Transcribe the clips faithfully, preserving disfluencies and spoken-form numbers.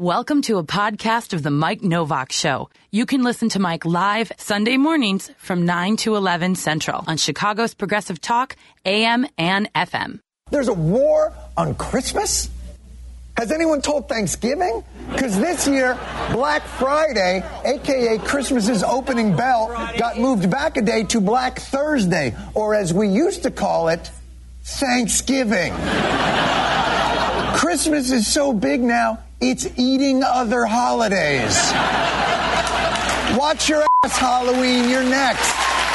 Welcome to a podcast of The Mike Novak Show. You can listen to Mike live Sunday mornings from nine to eleven Central on Chicago's Progressive Talk, A M and F M. There's a war on Christmas? Has anyone told Thanksgiving? Because this year, Black Friday, a k a. Christmas's opening bell, got moved back a day to Black Thursday, or as we used to call it, Thanksgiving. Christmas is so big now, it's eating other holidays. Watch your ass, Halloween, you're next.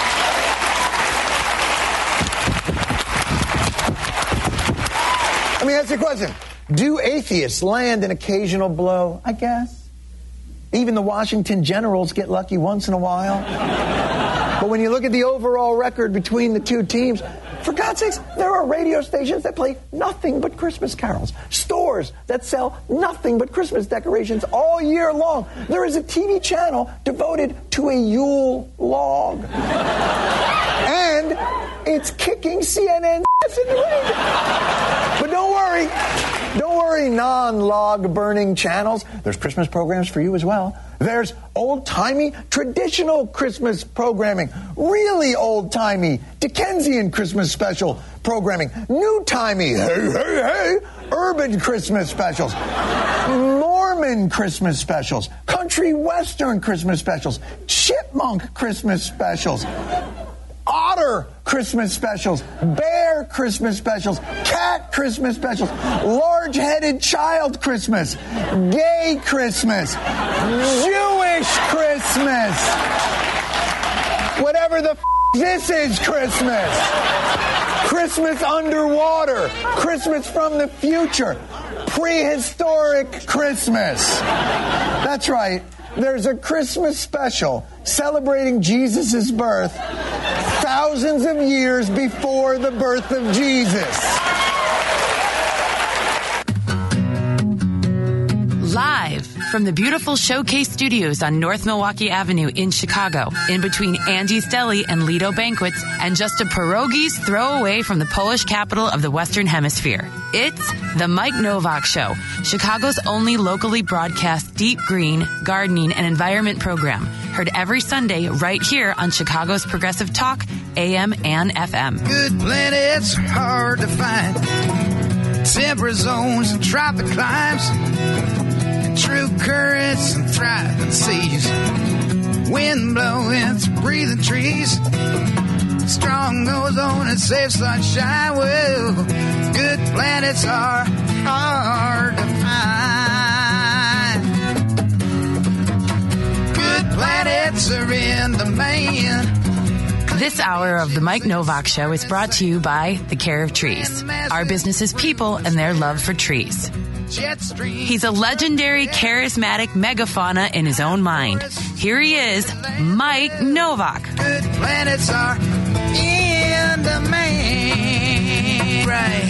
Let me ask you a question. Do atheists land an occasional blow? I guess. Even the Washington Generals get lucky once in a while. But when you look at the overall record between the two teams, for God's sakes, there are radio stations that play nothing but Christmas carols. Stores that sell nothing but Christmas decorations all year long. There is a T V channel devoted to a Yule log. And it's kicking C N N in the ring. But don't worry. Don't worry, non-log burning channels. There's Christmas programs for you as well. There's old-timey, traditional Christmas programming. Really old-timey, Dickensian Christmas special programming. New-timey, hey, hey, hey, urban Christmas specials. Mormon Christmas specials. Country Western Christmas specials. Chipmunk Christmas specials. Otter Christmas specials, bear Christmas specials, cat Christmas specials, large-headed child Christmas, gay Christmas, Jewish Christmas, whatever the f*** this is Christmas, Christmas underwater, Christmas from the future, prehistoric Christmas. That's right. There's a Christmas special celebrating Jesus' birth thousands of years before the birth of Jesus. Live from the beautiful Showcase Studios on North Milwaukee Avenue in Chicago, in between Angie's Deli and Lido Banquets, and just a pierogi's throw away from the Polish capital of the Western Hemisphere. It's The Mike Novak Show, Chicago's only locally broadcast deep green, gardening, and environment program. Heard every Sunday right here on Chicago's Progressive Talk, A M and F M. Good planets are hard to find. Temperate zones and tropic climes. True currents and thriving seas. Wind blowing through breathing trees. Strong ozone and safe sunshine. Well, good planets are hard to find. Good planets are in demand. This hour of the Mike Novak Show is brought to you by The Care of Trees. Our business is people and their love for trees. He's a legendary, charismatic megafauna in his own mind. Here he is, Mike Novak. Good planets are in demand. Right.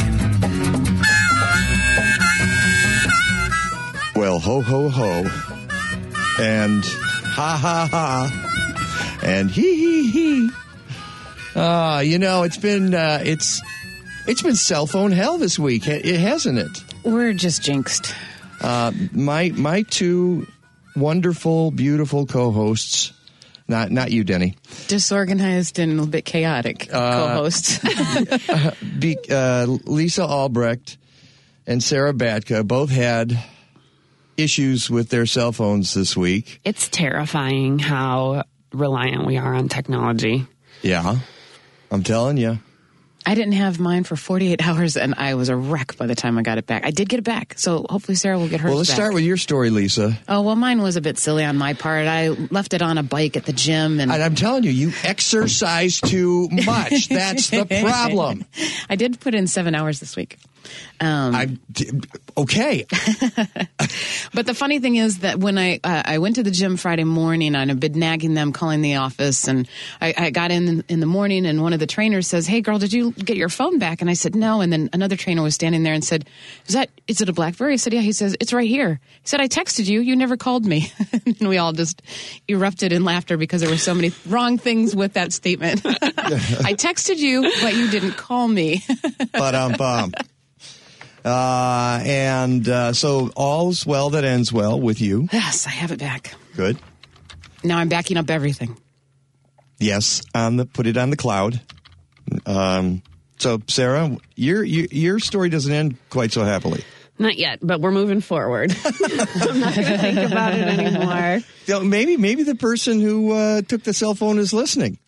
Well, ho, ho, ho. And ha, ha, ha. And hee, hee, hee. Uh, you know, it's been, uh, it's, it's been cell phone hell this week, it hasn't it? We're just jinxed. Uh, my my two wonderful, beautiful co-hosts, not not you, Denny. Disorganized and a bit chaotic uh, co-hosts. uh, be, uh, Lisa Albrecht and Sarah Batka both had issues with their cell phones this week. It's terrifying how reliant we are on technology. Yeah, I'm telling you. I didn't have mine for forty-eight hours, and I was a wreck by the time I got it back. I did get it back, so hopefully Sarah will get hers back. Well, let's back. start with your story, Lisa. Oh, well, mine was a bit silly on my part. I left it on a bike at the gym. And, and I'm telling you, you exercise too much. That's the problem. I did put in seven hours this week. Um, I'm okay. But the funny thing is that when I uh, I went to the gym Friday morning, and I've been nagging them, calling the office, and I, I got in in the morning, and one of the trainers says, "Hey, girl, did you get your phone back?" And I said, "No." And then another trainer was standing there and said, "Is that is it a BlackBerry?" I said, "Yeah." He says, "It's right here." He said, "I texted you. You never called me." And we all just erupted in laughter because there were so many wrong things with that statement. I texted you, but you didn't call me. But um, bum. Uh, and uh, so all's well that ends well with you. Yes, I have it back. Good. Now I'm backing up everything. Yes, on the put it on the cloud. Um, so, Sarah, your, your your story doesn't end quite so happily. Not yet, but we're moving forward. I'm not going to think about it anymore. You know, maybe maybe the person who uh, took the cell phone is listening.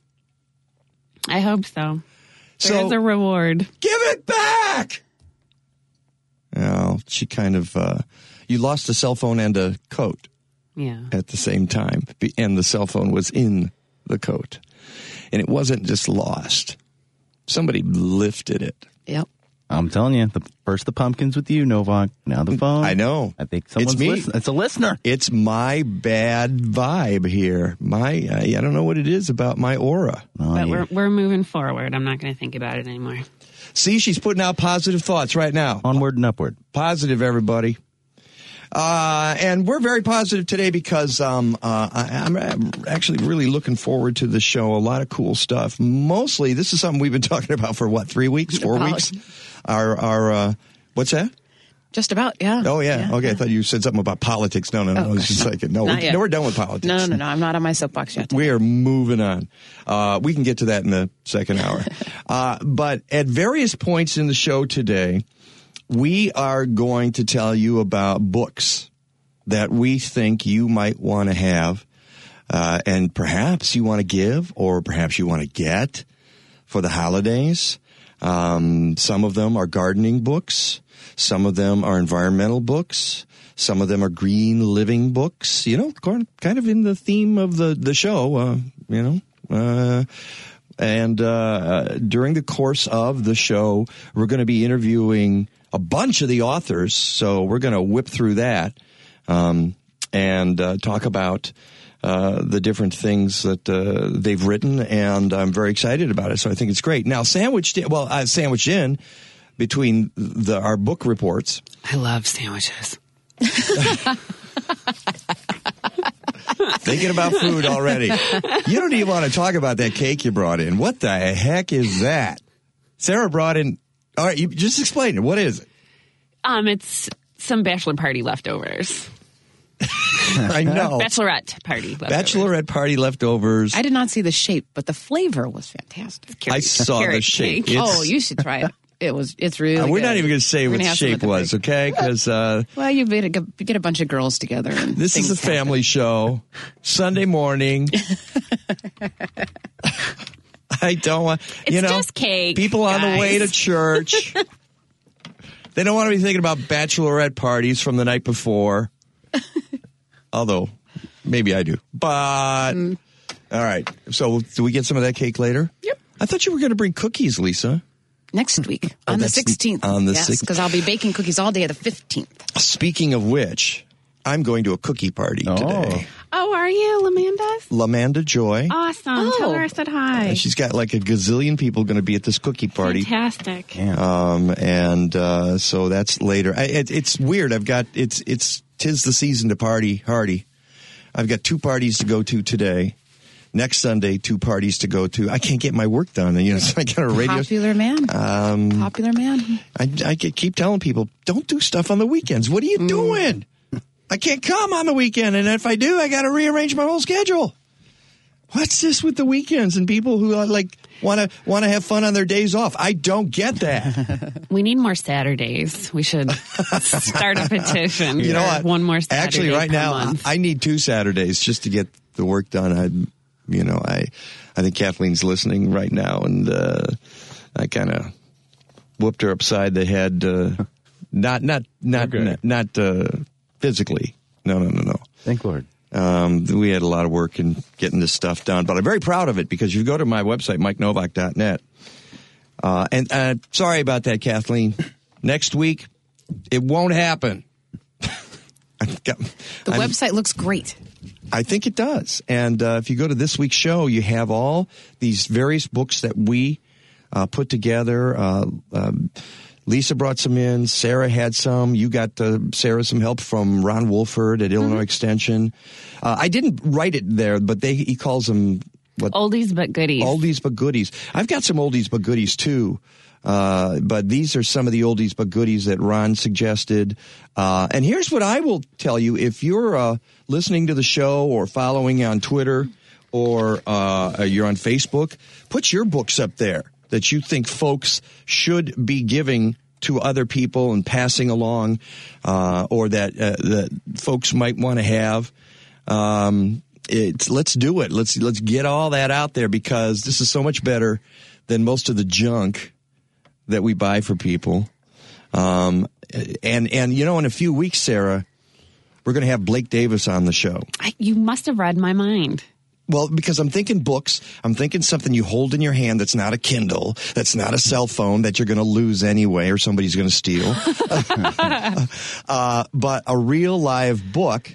I hope so. So There's a reward. Give it back. Well, she kind of uh, you lost a cell phone and a coat. Yeah. At the same time, and the cell phone was in the coat, and it wasn't just lost. Somebody lifted it. Yep. I'm telling you, the first the pumpkins with you, Novak. Now the phone. I know. I think someone's it's me. Listen- it's a listener. It's my bad vibe here. My I, I don't know what it is about my aura. Oh, But you- we're we're moving forward. I'm not going to think about it anymore. See, she's putting out positive thoughts right now. Onward and upward. Positive, everybody. Uh, and we're very positive today because um, uh, I, I'm actually really looking forward to the show. A lot of cool stuff. Mostly, this is something we've been talking about for, what, three weeks, four About. weeks? Our, our uh, what's that? Just about, yeah. Oh, yeah. yeah okay, yeah. I thought you said something about politics. No, no, no. Oh, It's just like, no, Not we're, yet. no, we're done with politics. No, no, no. I'm not on my soapbox yet. We are moving on. Uh, we can get to that in the second hour. uh, but at various points in the show today, we are going to tell you about books that we think you might want to have, uh, and perhaps you want to give, or perhaps you want to get for the holidays. Um, some of them are gardening books. Some of them are environmental books. Some of them are green living books, you know, kind of in the theme of the, the show, uh, you know. Uh, and uh, during the course of the show, we're going to be interviewing a bunch of the authors, so we're going to whip through that um, and uh, talk about uh, the different things that uh, they've written, and I'm very excited about it, so I think it's great. Now, sandwiched in, well, uh, sandwiched in between the, our book reports. I love sandwiches. Thinking about food already. You don't even want to talk about that cake you brought in. What the heck is that? Sarah brought in. All right, you just explain it. What is it? Um, it's some bachelor party leftovers. I know. Bachelorette party leftovers. Bachelorette party leftovers. I did not see the shape, but the flavor was fantastic. I saw the carrot shape. cake. It's- Oh, you should try it. It was. It's really. Uh, we're good. not even going to say We're what gonna the have some shape at the was, break. okay? Because uh, Well, you get a, get a bunch of girls together. And this is a things happen. family show. Sunday morning. I don't want, It's you know, just cake, people on the way to guys. church. They don't want to be thinking about bachelorette parties from the night before. Although, maybe I do. But, Mm. all right. So, do we get some of that cake later? Yep. I thought you were going to bring cookies, Lisa. Next week Oh, on the that's sixteenth. on the yes, sixteenth. because I'll be baking cookies all day the fifteenth. Speaking of which, I'm going to a cookie party Oh. today. Oh, are you, Lamanda's? Lamanda Joy. Awesome. Oh. Tell her I said hi. And she's got like a gazillion people going to be at this cookie party. Fantastic. Um, and uh, so that's later. I, it, it's weird. I've got it's it's tis the season to party hardy. I've got two parties to go to today. Next Sunday, two parties to go to. I can't get my work done. You know, so I got a radio. Popular man. Um, Popular man. I, I keep telling people, don't do stuff on the weekends. What are you doing? I can't come on the weekend, and if I do, I got to rearrange my whole schedule. What's this with the weekends and people who are like want to want to have fun on their days off? I don't get that. We need more Saturdays. We should start a petition. You know for what? One more Saturday Actually, right per now, month. I need two Saturdays just to get the work done. I, you know, I, I think Kathleen's listening right now, and uh, I kind of whooped her upside the head. Uh, not, not, not, Okay. not, not uh, physically. No, no, no, no. Thank Lord. Um, we had a lot of work in getting this stuff done, but I'm very proud of it because you go to my website, mike novak dot net. Uh, and uh, sorry about that, Kathleen. Next week, it won't happen. I've got, The I'm- website looks great. I think it does. And uh, if you go to this week's show, you have all these various books that we uh, put together. Uh, um, Lisa brought some in. Sarah had some. You got, uh, Sarah, some help from Ron Wolford at Illinois Extension. Uh, I didn't write it there, but they he calls them what? Oldies but goodies. Oldies but goodies. I've got some oldies but goodies too. Uh, but these are some of the oldies but goodies that Ron suggested. Uh, and here's what I will tell you. If you're uh, listening to the show or following on Twitter or uh, you're on Facebook, put your books up there that you think folks should be giving to other people and passing along, uh, or that, uh, that folks might want to have. Um, it's, let's do it. Let's, let's get all that out there, because this is so much better than most of the junk that we buy for people. Um, and, and, you know, in a few weeks, Sarah, we're going to have Blake Davis on the show. I, you must have read my mind. Well, because I'm thinking books. I'm thinking something you hold in your hand that's not a Kindle, that's not a cell phone that you're going to lose anyway or somebody's going to steal. uh, but a real live book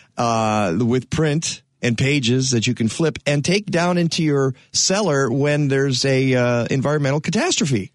uh, with print and pages that you can flip and take down into your cellar when there's a uh, environmental catastrophe.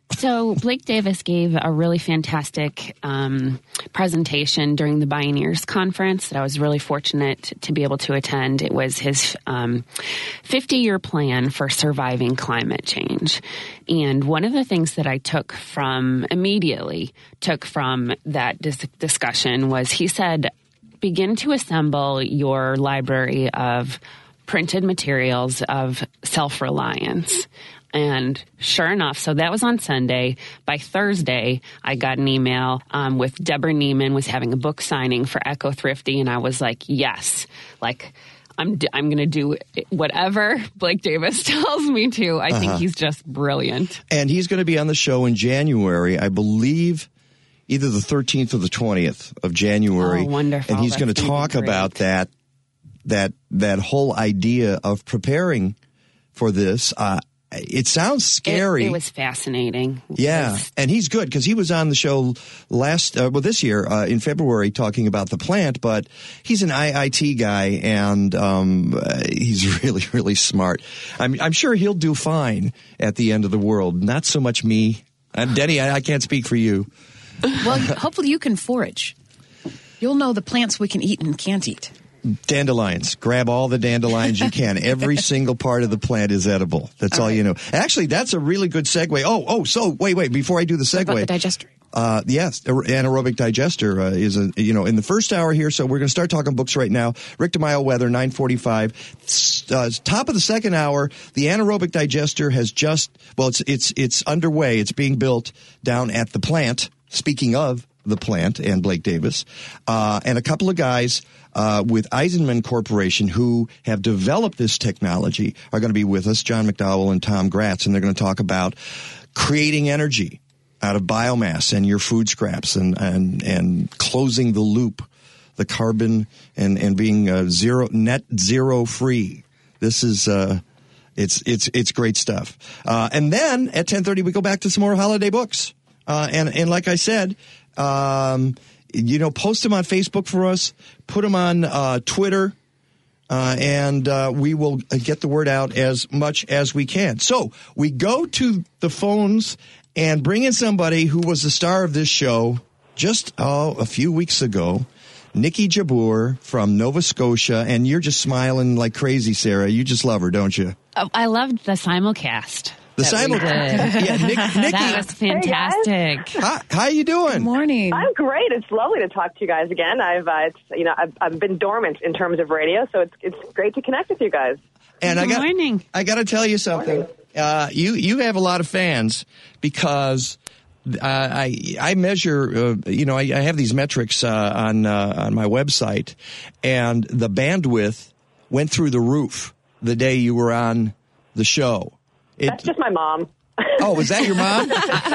So Blake Davis gave a really fantastic um, presentation during the Bioneers Conference that I was really fortunate to be able to attend. It was his um, fifty-year plan for surviving climate change. And one of the things that I took from, immediately took from that dis- discussion was he said, begin to assemble your library of printed materials of self-reliance. And sure enough, so that was on Sunday. By Thursday, I got an email um, with Deborah Neiman was having a book signing for Eco Thrifty, and I was like, yes, like I'm d- I'm going to do whatever Blake Davis tells me to. I uh-huh. think he's just brilliant. And he's going to be on the show in January, I believe, either the thirteenth or the twentieth of January. Oh, wonderful! And he's going to talk about that that that whole idea of preparing for this. Uh, It sounds scary. It, it was fascinating. Yeah, it was, and he's good because he was on the show last, uh, well, this year uh, in February talking about the plant. But he's an I I T guy, and um, uh, he's really, really smart. I'm, I'm sure he'll do fine at the end of the world. Not so much me. And Denny, I, I can't speak for you. Well, hopefully you can forage. You'll know the plants we can eat and can't eat. Dandelions. Grab all the dandelions you can. Every single part of the plant is edible. That's all, all right. You know. Actually, that's a really good segue. Oh, oh, so wait, wait. Before I do the segue, what about the digester. Uh, yes, anaerobic digester uh, is a you know in the first hour here. So we're going to start talking books right now. Rick DeMaio weather nine forty-five. Uh, top of the second hour, the anaerobic digester has just well, it's it's it's underway. It's being built down at the plant. Speaking of the plant and Blake Davis, uh, and a couple of guys uh, with Eisenman Corporation who have developed this technology are going to be with us, John McDowell and Tom Gratz, and they're going to talk about creating energy out of biomass and your food scraps and, and, and closing the loop, the carbon and, and being uh, zero net zero free. This is uh, it's it's it's great stuff. Uh, and then at ten thirty we go back to some more holiday books. Uh, and and like I said, um, you know, post them on Facebook for us, put them on uh, Twitter, uh, and uh, we will get the word out as much as we can. So we go to the phones and bring in somebody who was the star of this show just oh, a few weeks ago, Nikki Jabbour from Nova Scotia. And you're just smiling like crazy, Sarah. You just love her, don't you? Oh, I loved the simulcast. The simulcast. Yeah, Nick, Nikki. That was fantastic. Hey, Hi, how you doing? Good morning. I'm great. It's lovely to talk to you guys again. I've, uh, it's, you know, I've, I've been dormant in terms of radio, so it's it's great to connect with you guys. And Good I got, morning. I got to tell you something. Uh, you you have a lot of fans because uh, I I measure. Uh, you know, I, I have these metrics uh, on uh, on my website, and the bandwidth went through the roof the day you were on the show. It, That's just my mom. Oh, was that your mom?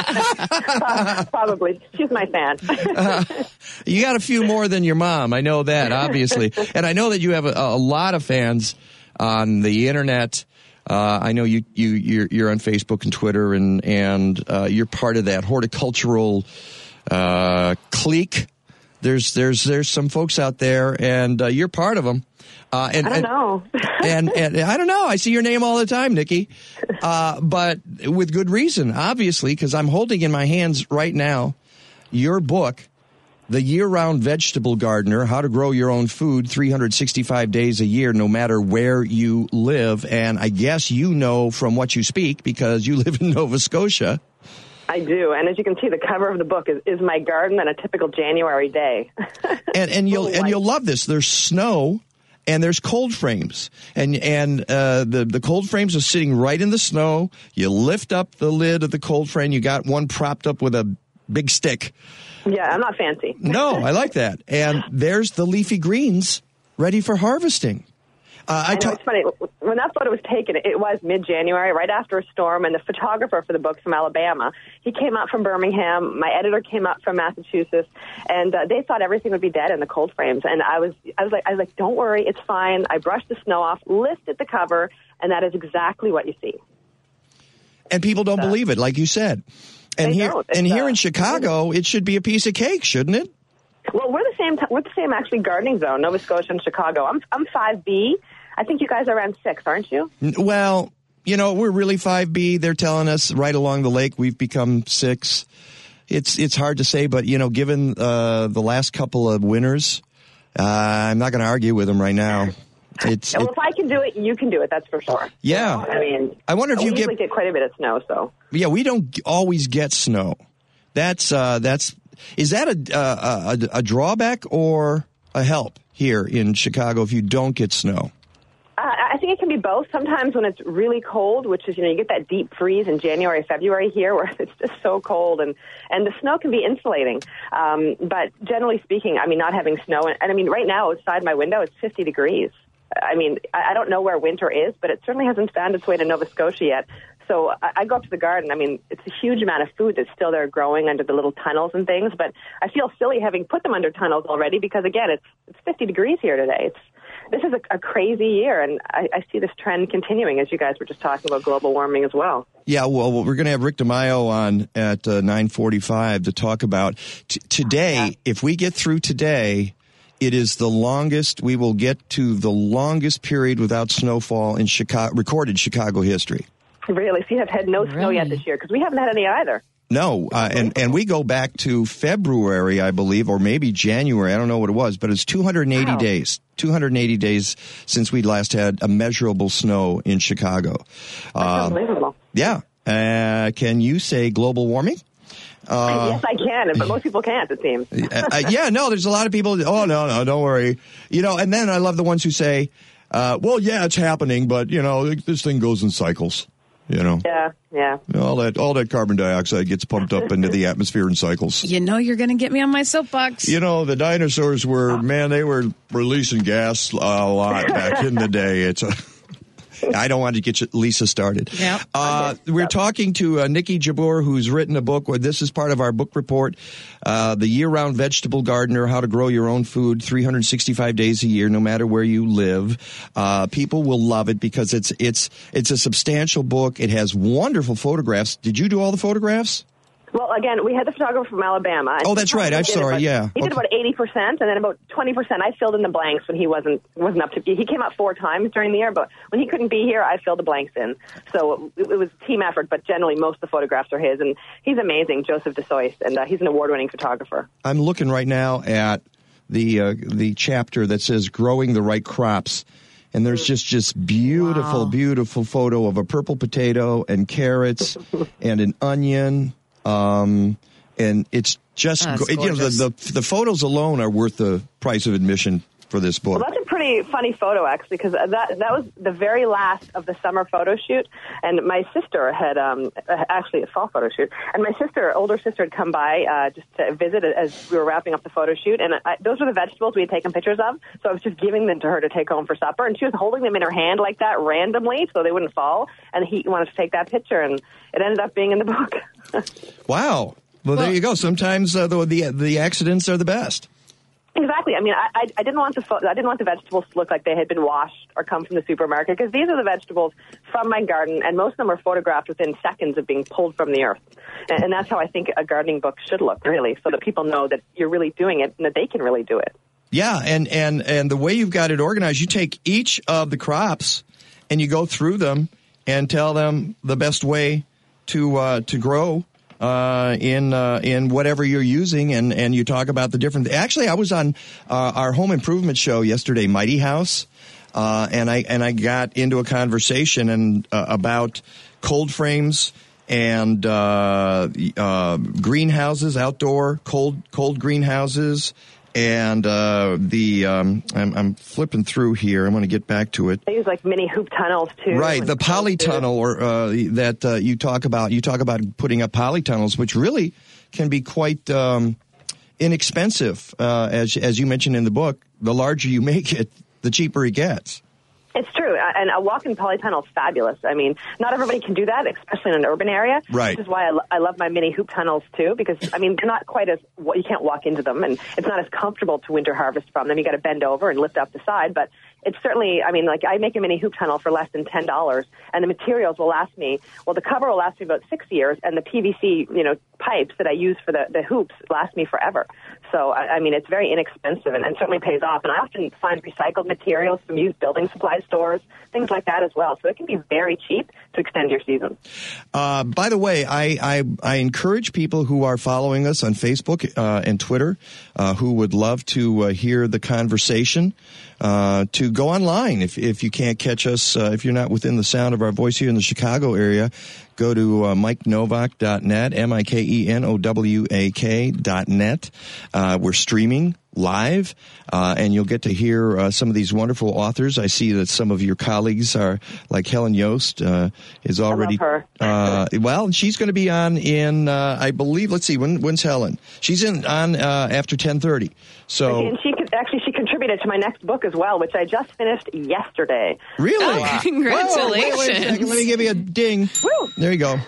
Probably. She's my fan. uh, you got a few more than your mom. I know that, obviously. And I know that you have a, a lot of fans on the internet. Uh, I know you, you, you're, you're on Facebook and Twitter, and, and uh, you're part of that horticultural uh, clique. There's, there's, there's some folks out there, and uh, you're part of them. Uh, and, I don't know. and, and, and I don't know. I see your name all the time, Nikki, uh, but with good reason, obviously, because I'm holding in my hands right now your book, The Year-Round Vegetable Gardener, How to Grow Your Own Food three hundred sixty-five days a year, no matter where you live. And I guess you know from what you speak, because you live in Nova Scotia. I do, and as you can see, the cover of the book is, is my garden on a typical January day. and and you'll and you'll love this. There's snow. And there's cold frames, and and uh, the the cold frames are sitting right in the snow. You lift up the lid of the cold frame. You got one propped up with a big stick. Yeah, I'm not fancy. No, I like that. And there's the leafy greens ready for harvesting. Uh, I, I know, ta- it's funny. When that photo was taken, it was mid-January, right after a storm, and the photographer for the book's from Alabama. He came out from Birmingham. My editor came out from Massachusetts, and uh, they thought everything would be dead in the cold frames. And I was, I was like, I was like, don't worry, it's fine. I brushed the snow off, lifted the cover, and that is exactly what you see. And people don't uh, believe it, like you said. And they here, don't. and It's, here uh, in Chicago, it should be a piece of cake, shouldn't it? Well, we're the same. T- we're the same actually gardening zone, Nova Scotia and Chicago. I'm I'm five B. I think you guys are around six, aren't you? Well, you know, we're really five B. They're telling us right along the lake we've become six. It's it's hard to say, but, you know, given uh, the last couple of winters, uh, I'm not going to argue with them right now. It's well, it, if I can do it, you can do it. That's for sure. Yeah. I mean, I wonder if we you usually get, get quite a bit of snow, so. Yeah, we don't always get snow. That's uh, that's is that a, a a drawback or a help here in Chicago if you don't get snow? Uh, I think it can be both. Sometimes when it's really cold, which is, you know, you get that deep freeze in January, February here where it's just so cold, and, and the snow can be insulating. Um, but generally speaking, I mean, not having snow, and, and I mean, right now outside my window, it's fifty degrees. I mean, I, I don't know where winter is, but it certainly hasn't found its way to Nova Scotia yet. So I, I go up to the garden. I mean, it's a huge amount of food that's still there growing under the little tunnels and things, but I feel silly having put them under tunnels already because, again, it's it's fifty degrees here today. It's This is a, a crazy year, and I, I see this trend continuing, as you guys were just talking about global warming as well. Yeah, well, we're going to have Rick DeMaio on at uh, nine forty-five to talk about t- today. Yeah. If we get through today, it is the longest, we will get to the longest period without snowfall in Chicago, recorded Chicago history. Really? So you have had no snow really? yet this year? Because we haven't had any either. No, uh, and, and we go back to February, I believe, or maybe January. I don't know what it was, but it's two hundred eighty wow. days, two hundred eighty days since we last had a measurable snow in Chicago. That's uh, unbelievable. Yeah. Uh, can you say global warming? Uh, yes, I can, but most people can't, it seems. uh, yeah, no, there's a lot of people, oh, no, no, don't worry. You know, and then I love the ones who say, uh, well, yeah, it's happening, but, you know, this thing goes in cycles. You know, yeah, yeah. All that, all that carbon dioxide gets pumped up into the atmosphere in cycles. You know, you're going to get me on my soapbox. You know, the dinosaurs were, man, they were releasing gas a lot back in the day. It's a, I don't want to get Lisa started. Yeah. Uh, we're talking to uh, Nikki Jabbour, who's written a book. Where this is part of our book report, uh, The Year-Round Vegetable Gardener, How to Grow Your Own Food three hundred sixty-five days a year, no matter where you live. Uh, people will love it because it's it's it's a substantial book. It has wonderful photographs. Did you do all the photographs? Well, again, we had the photographer from Alabama. Oh, that's right. I'm sorry. About, yeah, he did okay. about eighty percent, and then about twenty percent. I filled in the blanks when he wasn't wasn't up to. He came out four times during the year, but when he couldn't be here, I filled the blanks in. So it, it was a team effort, but generally most of the photographs are his, and he's amazing, Joseph DeSoyce, and uh, he's an award-winning photographer. I'm looking right now at the uh, the chapter that says "Growing the Right Crops." And there's just just beautiful, wow. beautiful photo of a purple potato and carrots and an onion. Um, and it's just, That's you know, the, the the photos alone are worth the price of admission for this book. Well, that's a pretty funny photo, actually, because that that was the very last of the summer photo shoot. And my sister had, um, actually a fall photo shoot, and my sister, older sister, had come by uh, just to visit as we were wrapping up the photo shoot. And I, those were the vegetables we had taken pictures of, so I was just giving them to her to take home for supper. And she was holding them in her hand like that randomly so they wouldn't fall. And he wanted to take that picture, and it ended up being in the book. Wow. Well, well, there you go. Sometimes uh, the, the the accidents are the best. Exactly. I mean, I, I, I didn't want the fo- I didn't want the vegetables to look like they had been washed or come from the supermarket, because these are the vegetables from my garden, and most of them are photographed within seconds of being pulled from the earth. And, and that's how I think a gardening book should look, really, so that people know that you're really doing it and that they can really do it. Yeah, and and and the way you've got it organized, you take each of the crops and you go through them and tell them the best way to uh, to grow. Uh, in uh, in whatever you're using, and, and you talk about the different. Actually, I was on uh, our home improvement show yesterday, Mighty House, uh, and I and I got into a conversation and uh, about cold frames and uh, uh, greenhouses, outdoor cold cold greenhouses. And uh, the um, I'm, I'm flipping through here. I'm going to get back to it. They use like mini hoop tunnels too. Right, the polytunnel, or uh, that uh, you talk about. You talk about putting up polytunnels, which really can be quite um, inexpensive, uh, as as you mentioned in the book. The larger you make it, the cheaper it gets. It's true, and a walk-in polytunnel is fabulous. I mean, not everybody can do that, especially in an urban area. Right. Which is why I, lo- I love my mini hoop tunnels, too, because, I mean, they're not quite as, well, you can't walk into them, and it's not as comfortable to winter harvest from them. You got to bend over and lift up the side, but it's certainly, I mean, like, I make a mini hoop tunnel for less than ten dollars, and the materials will last me, well, the cover will last me about six years, and the P V C, you know, pipes that I use for the, the hoops last me forever. So, I, I mean, it's very inexpensive and, and certainly pays off. And I often find recycled materials from used building supply stores, things like that as well. So it can be very cheap to extend your season. Uh, by the way, I, I, I encourage people who are following us on Facebook uh, and Twitter uh, who would love to uh, hear the conversation uh, to go online. If, if you can't catch us, uh, if you're not within the sound of our voice here in the Chicago area, go to uh, mike novak dot net, M I K E N O W A K dot net. Uh, we're streaming live, uh, and you'll get to hear uh, some of these wonderful authors. I see that some of your colleagues are, like Helen Yost, uh, is already. I love her. uh, well, she's going to be on in, uh, I believe. Let's see, when, when's Helen? She's in on uh, after ten thirty. So, and she could, actually she contributed to my next book as well, which I just finished yesterday. Really? Oh, congratulations! Whoa, wait, wait a second. Let me give you a ding. Woo! There you go.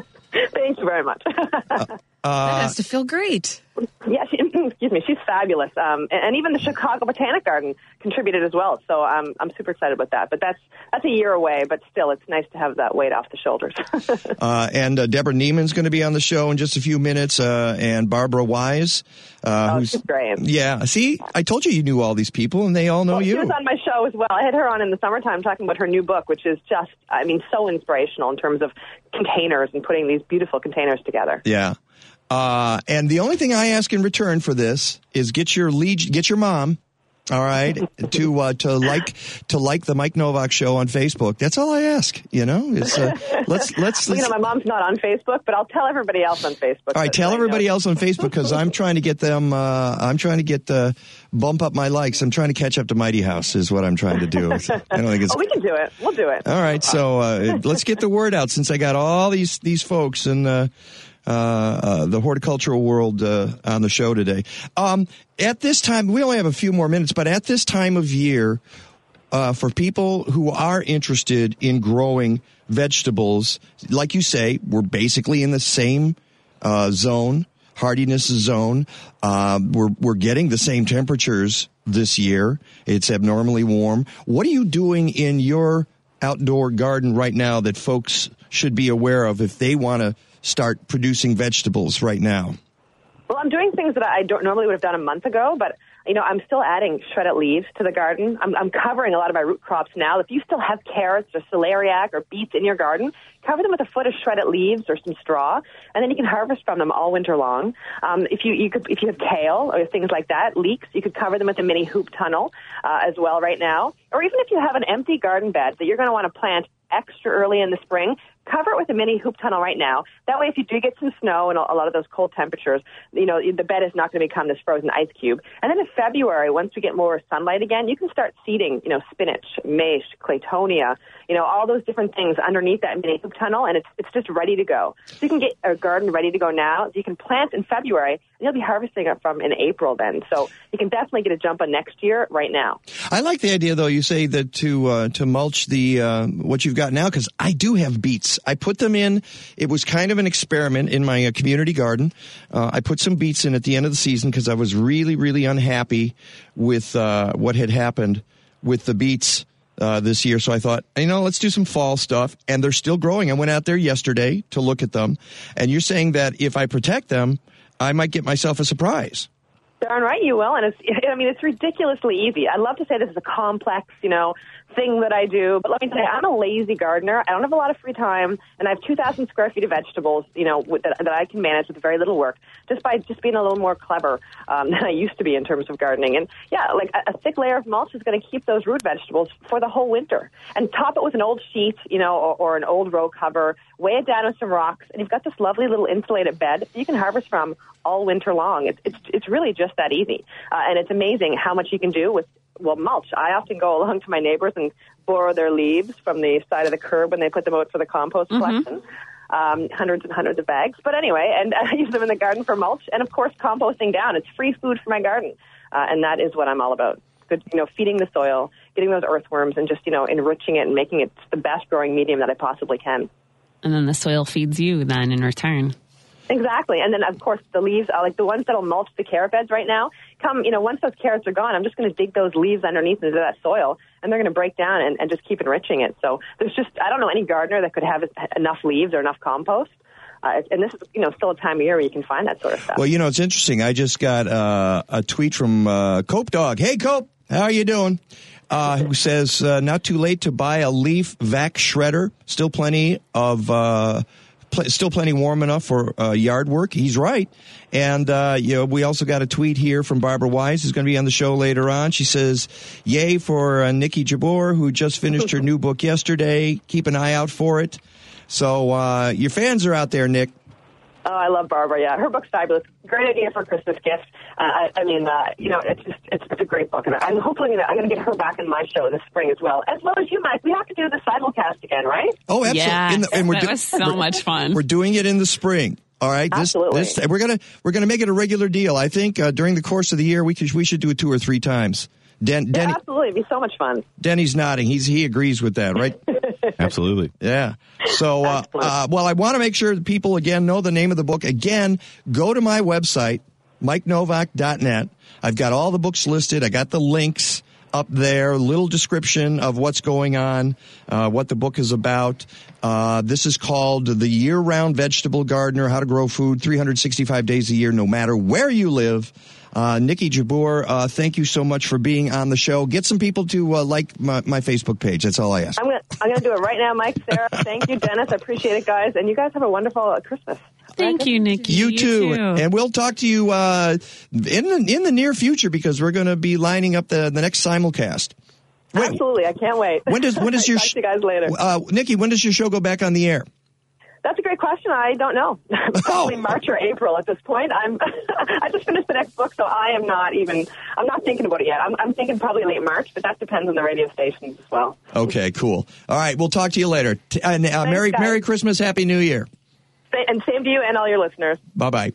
Thank you very much. Uh, That has to feel great. Yeah, she, excuse me, she's fabulous. Um, and, and even the Chicago Botanic Garden contributed as well. So um, I'm super excited about that. But that's that's a year away, but still, it's nice to have that weight off the shoulders. uh, and uh, Deborah Neiman's going to be on the show in just a few minutes, uh, and Barbara Wise. Uh, oh, who's, she's great. Yeah, see, I told you you knew all these people, and they all know well, you. She was on my show as well. I had her on in the summertime talking about her new book, which is just, I mean, so inspirational in terms of containers and putting these beautiful containers together. Yeah. Uh, and the only thing I ask in return for this is get your lead, get your mom, all right, to uh, to like to like the Mike Novak Show on Facebook. That's all I ask. You know, it's uh, let's let's. well, you let's know, my mom's not on Facebook, but I'll tell everybody else on Facebook. all right, tell everybody else on Facebook because I'm trying to get them. Uh, I'm trying to get uh, bump up my likes. I'm trying to catch up to Mighty House is what I'm trying to do. I don't think it's. Oh, we can do it. We'll do it. All right, so uh, let's get the word out since I got all these these folks and. Uh, Uh, uh, the horticultural world uh, on the show today. Um, at this time, we only have a few more minutes, but at this time of year, uh, for people who are interested in growing vegetables, like you say, we're basically in the same uh, zone, hardiness zone. Uh, we're we're getting the same temperatures this year. It's abnormally warm. What are you doing in your outdoor garden right now that folks should be aware of if they want to start producing vegetables right now? Well, I'm doing things that I don't normally would have done a month ago, but you know, I'm still adding shredded leaves to the garden. I'm, I'm covering a lot of my root crops now. If you still have carrots or celeriac or beets in your garden, cover them with a foot of shredded leaves or some straw, and then you can harvest from them all winter long. Um, if you, you could, if you have kale or things like that, leeks, you could cover them with a mini hoop tunnel uh, as well right now. Or even if you have an empty garden bed that you're going to want to plant extra early in the spring, cover it with a mini hoop tunnel right now. That way, if you do get some snow and a lot of those cold temperatures, you know, the bed is not going to become this frozen ice cube. And then in February, once we get more sunlight again, you can start seeding, you know, spinach, mace, claytonia, you know, all those different things underneath that mini hoop tunnel, and it's it's just ready to go. So you can get a garden ready to go now. So you can plant in February, and you'll be harvesting it from in April then. So you can definitely get a jump on next year right now. I like the idea, though, you say that to uh, to mulch the uh, what you've got now, because I do have beets. I put them in. It was kind of an experiment in my uh, community garden. Uh, I put some beets in at the end of the season because I was really, really unhappy with uh, what had happened with the beets uh, this year. So I thought, you know, let's do some fall stuff. And they're still growing. I went out there yesterday to look at them. And you're saying that if I protect them, I might get myself a surprise. Darn right you will, and it's, I mean, it's ridiculously easy. I'd love to say this is a complex, you know, thing that I do. But let me tell you, I'm a lazy gardener. I don't have a lot of free time, and I have two thousand square feet of vegetables, you know, with, that, that I can manage with very little work, just by just being a little more clever um, than I used to be in terms of gardening. And yeah, like a, a thick layer of mulch is going to keep those root vegetables for the whole winter. And top it with an old sheet, you know, or, or an old row cover, weigh it down with some rocks, and you've got this lovely little insulated bed you can harvest from all winter long. It's it's, it's really just that easy, uh, and it's amazing how much you can do with. Well, mulch. I often go along to my neighbors and borrow their leaves from the side of the curb when they put them out for the compost Mm-hmm. collection. Um, hundreds and hundreds of bags. But anyway, and I use them in the garden for mulch. And, of course, composting down. It's free food for my garden. Uh, and that is what I'm all about. Good, you know, feeding the soil, getting those earthworms, and just, you know, enriching it and making it the best growing medium that I possibly can. And then the soil feeds you then in return. Exactly. And then, of course, the leaves, are like the ones that'll mulch the carrot beds right now, come, you know, once those carrots are gone, I'm just going to dig those leaves underneath into that soil, and they're going to break down and, and just keep enriching it. So there's just, I don't know any gardener that could have enough leaves or enough compost. Uh, and this is, you know, still a time of year where you can find that sort of stuff. Well, you know, it's interesting. I just got uh, a tweet from uh, Cope Dog. Hey, Cope, how are you doing? Uh, who says, uh, not too late to buy a leaf vac shredder. Still plenty of... Uh, Pl- still plenty warm enough for uh, yard work. He's right. And, uh, you know, we also got a tweet here from Barbara Wise, who's going to be on the show later on. She says, yay for uh, Nikki Jabbour, who just finished her new book yesterday. Keep an eye out for it. So uh, your fans are out there, Nick. Oh, I love Barbara. Yeah, her book's fabulous. Great idea for a Christmas gift. Uh, I, I mean, uh, you know, it's just it's, it's a great book, and I'm hopefully gonna, I'm going to get her back in my show this spring as well, as well as you, Mike. We have to do the simulcast again, right? Oh, absolutely. Yeah, In the, and we're that do- was so we're- much fun. We're doing it in the spring. All right, this, Absolutely. this we're gonna we're gonna make it a regular deal. I think uh, during the course of the year, we could we should do it two or three times. Den, Yeah, Denny, absolutely. It'd be so much fun. Denny's nodding. He's he agrees with that, right? Absolutely. Yeah. So, uh, uh, well, I want to make sure that people, again, know the name of the book. Again, go to my website, mike novak dot net. I've got all the books listed. I got the links up there, a little description of what's going on, uh, what the book is about. Uh, this is called The Year-Round Vegetable Gardener, How to Grow Food three hundred sixty-five days a year, no matter where you live. Uh, Nikki Jabbour, uh, thank you so much for being on the show. Get some people to uh, like my, my Facebook page. That's all I ask. I'm gonna I'm gonna do it right now, Mike, Sarah. Thank you, Dennis. I appreciate it, guys, and you guys have a wonderful uh, Christmas. Thank you, Nikki. You too. And we'll talk to you uh, in the, in the near future because we're going to be lining up the, the next simulcast. Wait, Absolutely, I can't wait. when does when does your Talk to you guys later? uh, Nikki? When does your show go back on the air? That's a great question. I don't know. Probably Oh. March or April at this point. I'm. I just finished the next book, so I am not even. I'm not thinking about it yet. I'm, I'm thinking probably late March, but that depends on the radio stations as well. Okay, cool. All right, we'll talk to you later. T- and, uh, Merry guys. Merry Christmas, Happy New Year. And same to you and all your listeners. Bye bye.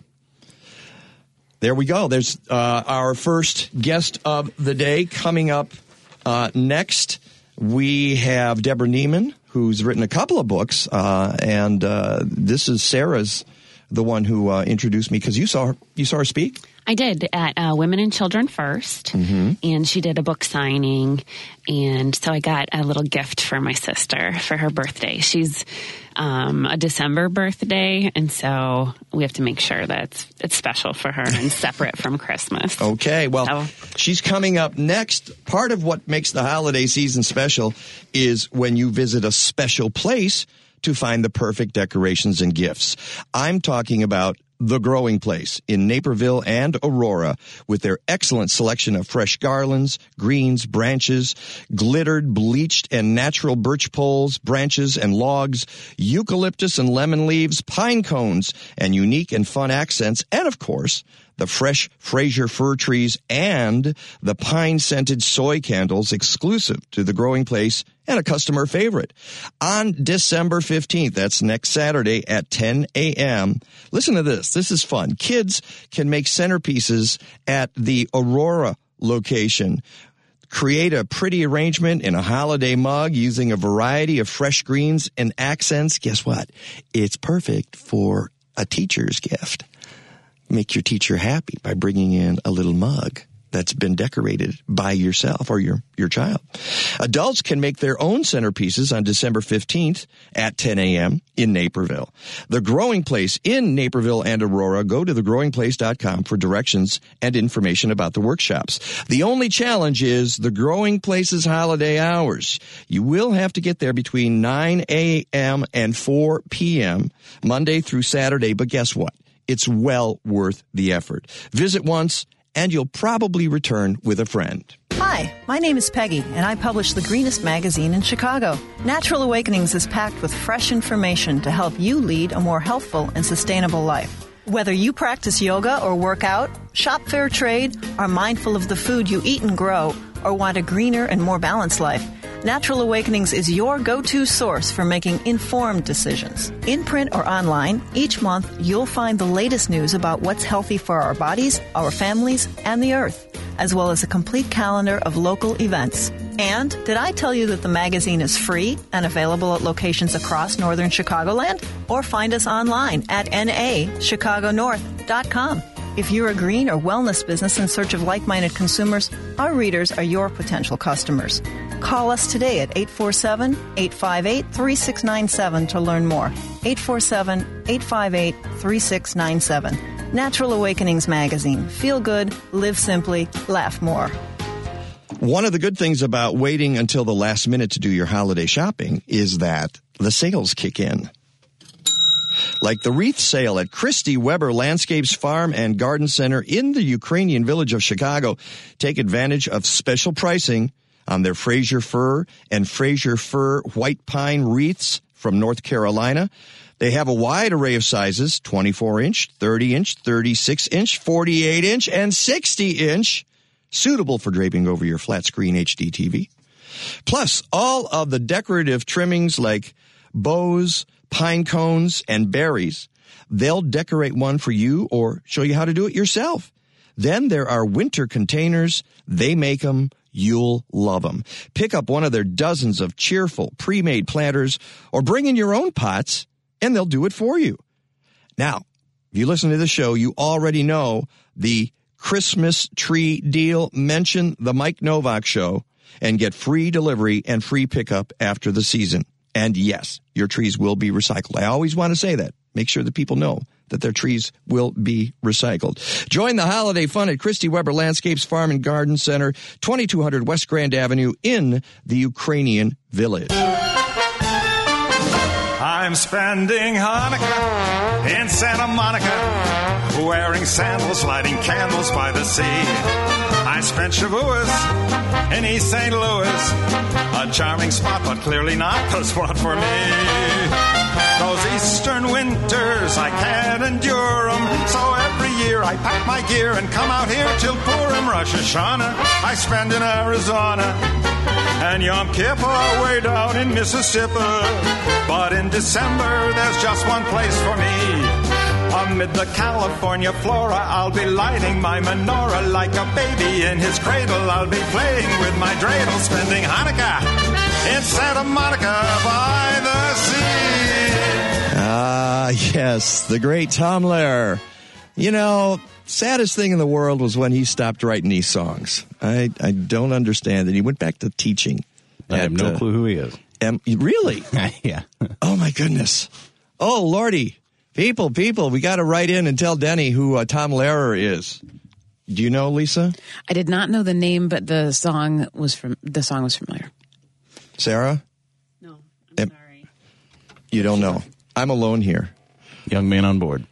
There we go. There's uh, our first guest of the day coming up uh, next. We have Deborah Neiman, who's written a couple of books, uh, and uh, this is Sarah's the one who uh, introduced me because you saw her. You saw her speak. I did at uh, Women and Children First, Mm-hmm. and she did a book signing, and so I got a little gift for my sister for her birthday. She's um, a December birthday, and so we have to make sure that it's, it's special for her and separate from Christmas. Okay, well, So- she's coming up next. Part of what makes the holiday season special is when you visit a special place to find the perfect decorations and gifts. I'm talking about The Growing Place in Naperville and Aurora with their excellent selection of fresh garlands, greens, branches, glittered, bleached, and natural birch poles, branches and logs, eucalyptus and lemon leaves, pine cones, and unique and fun accents, and of course, the fresh Fraser fir trees and the pine-scented soy candles exclusive to The Growing Place and a customer favorite. On December fifteenth, that's next Saturday at ten a.m., listen to this. This is fun. Kids can make centerpieces at the Aurora location. Create a pretty arrangement in a holiday mug using a variety of fresh greens and accents. Guess what? It's perfect for a teacher's gift. Make your teacher happy by bringing in a little mug that's been decorated by yourself or your, your child. Adults can make their own centerpieces on December fifteenth at ten a.m. in Naperville. The Growing Place in Naperville and Aurora. Go to the growing place dot com for directions and information about the workshops. The only challenge is the Growing Place's holiday hours. You will have to get there between nine a.m. and four p.m. Monday through Saturday, but guess what? It's well worth the effort. Visit once, and you'll probably return with a friend. Hi, my name is Peggy, and I publish the greenest magazine in Chicago. Natural Awakenings is packed with fresh information to help you lead a more healthful and sustainable life. Whether you practice yoga or work out, shop fair trade, are mindful of the food you eat and grow, or want a greener and more balanced life, Natural Awakenings is your go-to source for making informed decisions. In print or online, each month you'll find the latest news about what's healthy for our bodies, our families, and the earth, as well as a complete calendar of local events. And did I tell you that the magazine is free and available at locations across northern Chicagoland? Or find us online at N A chicago north dot com. If you're a green or wellness business in search of like-minded consumers, our readers are your potential customers. Call us today at eight four seven, eight five eight, three six nine seven to learn more. eight four seven, eight five eight, three six nine seven. Natural Awakenings Magazine. Feel good, live simply, laugh more. One of the good things about waiting until the last minute to do your holiday shopping is that the sales kick in. Like the wreath sale at Christy Weber Landscapes Farm and Garden Center in the Ukrainian village of Chicago. Take advantage of special pricing on their Fraser Fir and Fraser Fir White Pine wreaths from North Carolina. They have a wide array of sizes, twenty-four inch, thirty inch, thirty-six inch, forty-eight inch, and sixty inch, suitable for draping over your flat screen H D T V. Plus, all of the decorative trimmings like bows, pine cones, and berries. They'll decorate one for you or show you how to do it yourself. Then there are winter containers. They make them. You'll love them. Pick up one of their dozens of cheerful pre-made planters or bring in your own pots, and they'll do it for you. Now, if you listen to the show, you already know the Christmas tree deal. Mention the Mike Novak Show and get free delivery and free pickup after the season. And yes, your trees will be recycled. I always want to say that. Make sure that people know that their trees will be recycled. Join the holiday fun at Christy Weber Landscapes Farm and Garden Center, twenty-two hundred West Grand Avenue in the Ukrainian village. I'm spending Hanukkah in Santa Monica, wearing sandals, lighting candles by the sea. I spent Shavuos in East Saint Louis, a charming spot, but clearly not the spot for me. Those eastern winters, I can't endure them, so every year I pack my gear and come out here till Purim, Rosh Hashanah, I spend in Arizona, and Yom Kippur way down in Mississippi. But in December, there's just one place for me. Amid the California flora, I'll be lighting my menorah like a baby in his cradle. I'll be playing with my dreidel, spending Hanukkah in Santa Monica by the sea. Ah, yes, the great Tom Lehrer. You know, saddest thing in the world was when he stopped writing these songs. I, I don't understand it. He went back to teaching. I at, have no uh, clue who he is. Um, really? Yeah. Oh, my goodness. Oh, Lordy. People, people, we got to write in and tell Denny who uh, Tom Lehrer is. Do you know, Lisa? I did not know the name, but the song was from the song was familiar. Sarah? No, I'm Yep. sorry. You don't know. I'm alone here. Young man on board.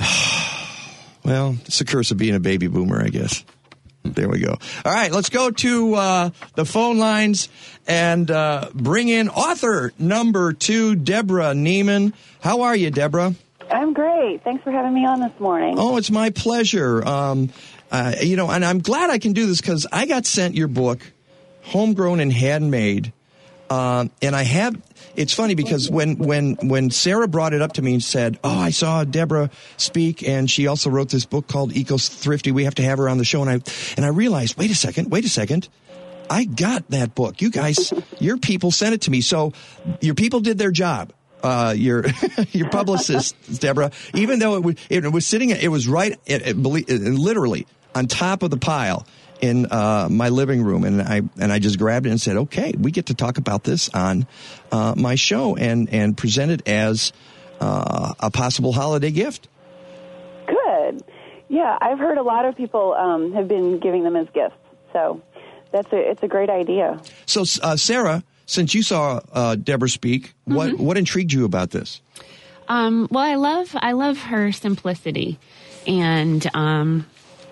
Well, it's the curse of being a baby boomer, I guess. There we go. All right, let's go to uh, the phone lines and uh, bring in author number two, Deborah Neiman. How are you, Deborah? I'm great. Thanks for having me on this morning. Oh, it's my pleasure. Um, uh, you know, and I'm glad I can do this because I got sent your book, Homegrown and Handmade, uh, and I have. It's funny because when, when, when Sarah brought it up to me and said, oh, I saw Deborah speak, and she also wrote this book called Eco Thrifty. We have to have her on the show. And I, and I realized, wait a second, wait a second. I got that book. You guys, your people sent it to me. So your people did their job. Uh, your, your publicist, Deborah, even though it was, it was sitting, it was right, it, it, it, literally on top of the pile in uh, my living room, and I and I just grabbed it and said, "Okay, we get to talk about this on uh, my show and and present it as uh, a possible holiday gift." Good. Yeah, I've heard a lot of people um, have been giving them as gifts, so that's a it's a great idea. So, uh, Sarah, since you saw uh, Deborah speak, mm-hmm. what what intrigued you about this? Um, well, I love I love her simplicity, and um,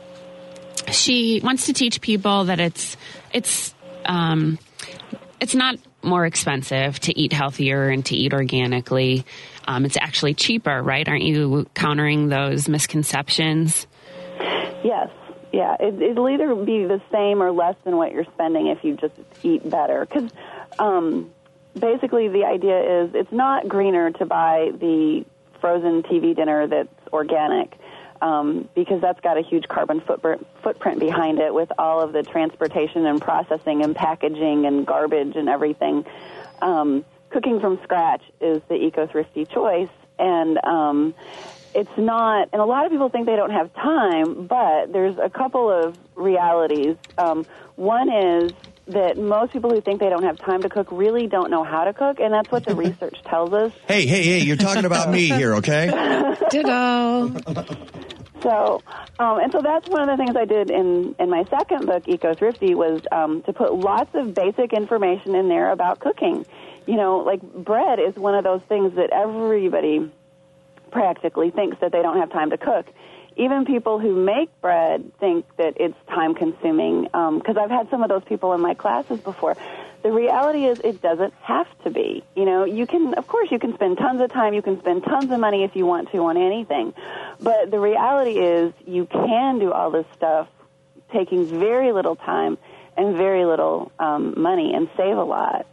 she wants to teach people that it's it's um, it's not more expensive to eat healthier and to eat organically. Um, it's actually cheaper, right? Aren't you countering those misconceptions? Yes. Yeah. It, it'll either be the same or less than what you're spending if you just eat better. Because um, basically the idea is it's not greener to buy the frozen T V dinner that's organic. Um, because that's got a huge carbon footprint, footprint behind it with all of the transportation and processing and packaging and garbage and everything. Um, cooking from scratch is the eco-thrifty choice, and um, it's not, and a lot of people think they don't have time, but there's a couple of realities. Um, one is that most people who think they don't have time to cook really don't know how to cook, and that's what the research tells us. Hey, hey, hey, you're talking about me here, okay? Ditto. So, um, and so that's one of the things I did in, in my second book, Eco Thrifty, was um, to put lots of basic information in there about cooking. You know, like bread is one of those things that everybody practically thinks that they don't have time to cook. Even people who make bread think that it's time-consuming, because um, I've had some of those people in my classes before. The reality is it doesn't have to be. You know, you can, of course, you can spend tons of time, you can spend tons of money if you want to on anything. But the reality is you can do all this stuff taking very little time and very little um, money and save a lot.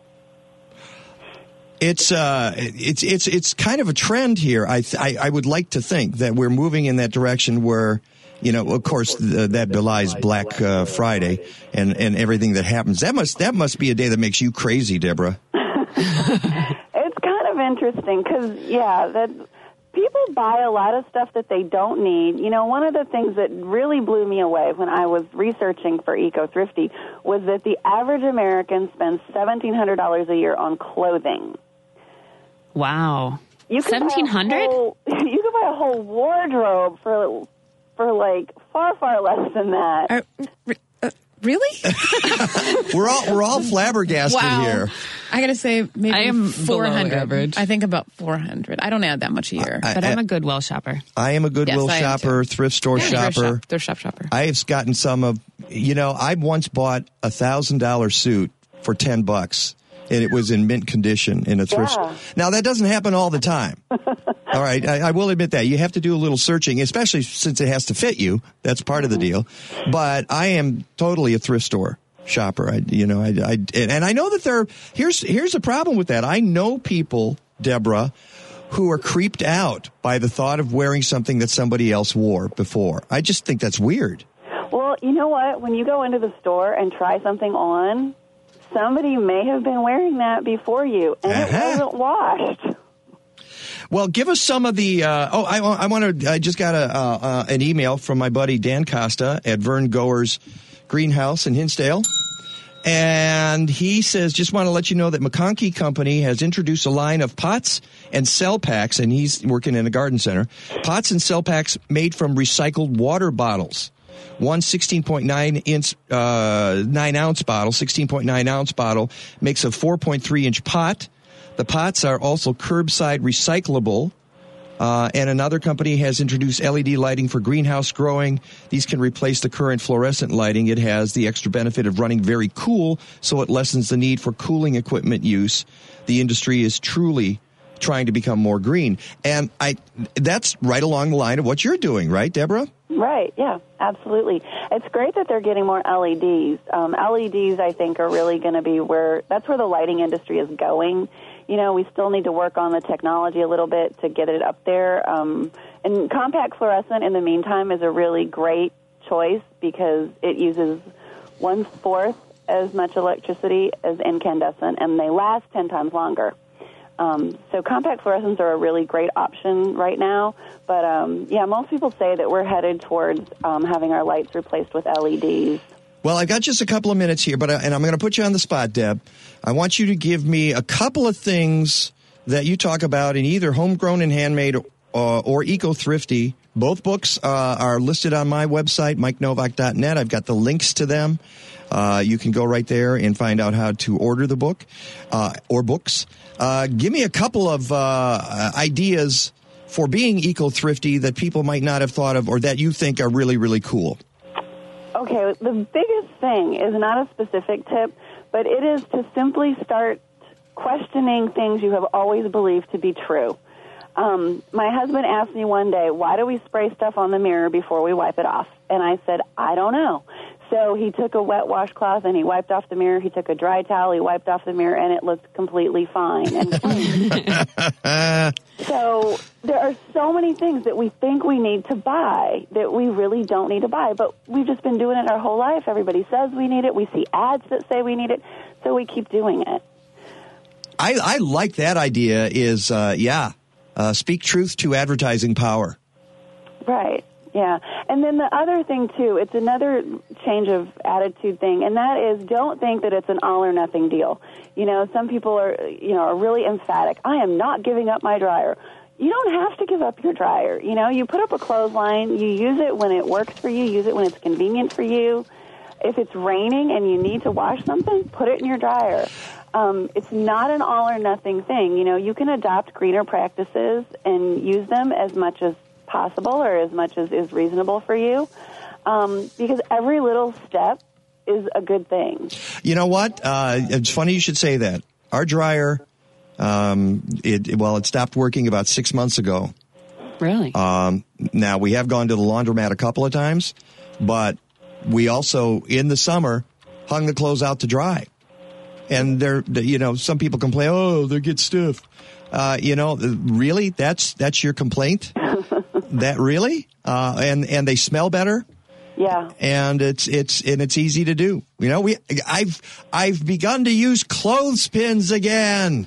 It's uh, it's it's it's kind of a trend here. I, th- I I would like to think that we're moving in that direction where, you know, of course, the, that belies Black uh, Friday and, and everything that happens. That must that must be a day that makes you crazy, Deborah. It's kind of interesting because, yeah, that people buy a lot of stuff that they don't need. You know, one of the things that really blew me away when I was researching for Eco Thrifty was that the average American spends seventeen hundred dollars a year on clothing. Wow. seventeen hundred dollars? You can buy a whole wardrobe for for like far, far less than that. Are, uh, really? we're all we're all flabbergasted wow. here. I gotta say, maybe I am four hundred. Average. I think about four hundred. I don't add that much a year, I, but I, I'm a Goodwill shopper. I am a Goodwill yes, shopper, thrift store yeah, shopper, thrift, shop, thrift shop shopper. I have gotten some of, you know, I once bought a thousand dollar suit for ten bucks. And it was in mint condition in a thrift store. Yeah. Now, that doesn't happen all the time. All right, I, I will admit that. You have to do a little searching, especially since it has to fit you. That's part of the deal. But I am totally a thrift store shopper. I, you know, I, I and I know that there. Here's here's the problem with that. I know people, Deborah, who are creeped out by the thought of wearing something that somebody else wore before. I just think that's weird. Well, you know what? When you go into the store and try something on, somebody may have been wearing that before you, and uh-huh. it wasn't washed. Well, give us some of the. Uh, oh, I, I want to. I just got a uh, uh, an email from my buddy Dan Costa at Vern Goer's Greenhouse in Hinsdale, and he says, "Just want to let you know that McConkey Company has introduced a line of pots and cell packs, and he's working in a garden center. Pots and cell packs made from recycled water bottles." One sixteen point nine inch, uh, nine ounce bottle, sixteen point nine ounce bottle makes a four point three inch pot. The pots are also curbside recyclable. Uh, and another company has introduced L E D lighting for greenhouse growing. These can replace the current fluorescent lighting. It has the extra benefit of running very cool, so it lessens the need for cooling equipment use. The industry is truly trying to become more green. And I, that's right along the line of what you're doing, right, Deborah? Right, yeah, absolutely. It's great that they're getting more L E Ds. Um, L E Ds, I think, are really going to be where, that's where the lighting industry is going. You know, we still need to work on the technology a little bit to get it up there. Um, and compact fluorescent, in the meantime, is a really great choice because it uses one-fourth as much electricity as incandescent, and they last ten times longer. Um, so compact fluorescents are a really great option right now. But, um, yeah, most people say that we're headed towards um, having our lights replaced with L E Ds. Well, I got just a couple of minutes here, but I, and I'm going to put you on the spot, Deb. I want you to give me a couple of things that you talk about in either Homegrown and Handmade uh, or Eco Thrifty. Both books uh, are listed on my website, mike novak dot net. I've got the links to them. Uh, you can go right there and find out how to order the book uh, or books. Uh, give me a couple of uh, ideas for being eco-thrifty that people might not have thought of or that you think are really, really cool. Okay, the biggest thing is not a specific tip, but it is to simply start questioning things you have always believed to be true. Um, my husband asked me one day, why do we spray stuff on the mirror before we wipe it off? And I said, I don't know. So he took a wet washcloth and he wiped off the mirror. He took a dry towel, he wiped off the mirror, and it looked completely fine and clean. So there are so many things that we think we need to buy that we really don't need to buy, but we've just been doing it our whole life. Everybody says we need it. We see ads that say we need it, so we keep doing it. I, I like that idea is, uh, yeah, uh, speak truth to advertising power. Right. Yeah. And then the other thing, too, it's another change of attitude thing, and that is don't think that it's an all or nothing deal. You know, some people are, you know, are really emphatic. I am not giving up my dryer. You don't have to give up your dryer. You know, you put up a clothesline, you use it when it works for you, use it when it's convenient for you. If it's raining and you need to wash something, put it in your dryer. Um, it's not an all or nothing thing. You know, you can adopt greener practices and use them as much as possible or as much as is reasonable for you, um, because every little step is a good thing. You know what? Uh, it's funny you should say that. Our dryer, um, it, well, it stopped working about six months ago. Really? Um, now, we have gone to the laundromat a couple of times, but we also, in the summer, hung the clothes out to dry. And they're, you know, some people complain, oh, they get stiff. Uh, you know, really? That's that's your complaint? That really? Uh, and and they smell better? Yeah. And it's it's and it's easy to do. You know, we I've I've begun to use clothespins again.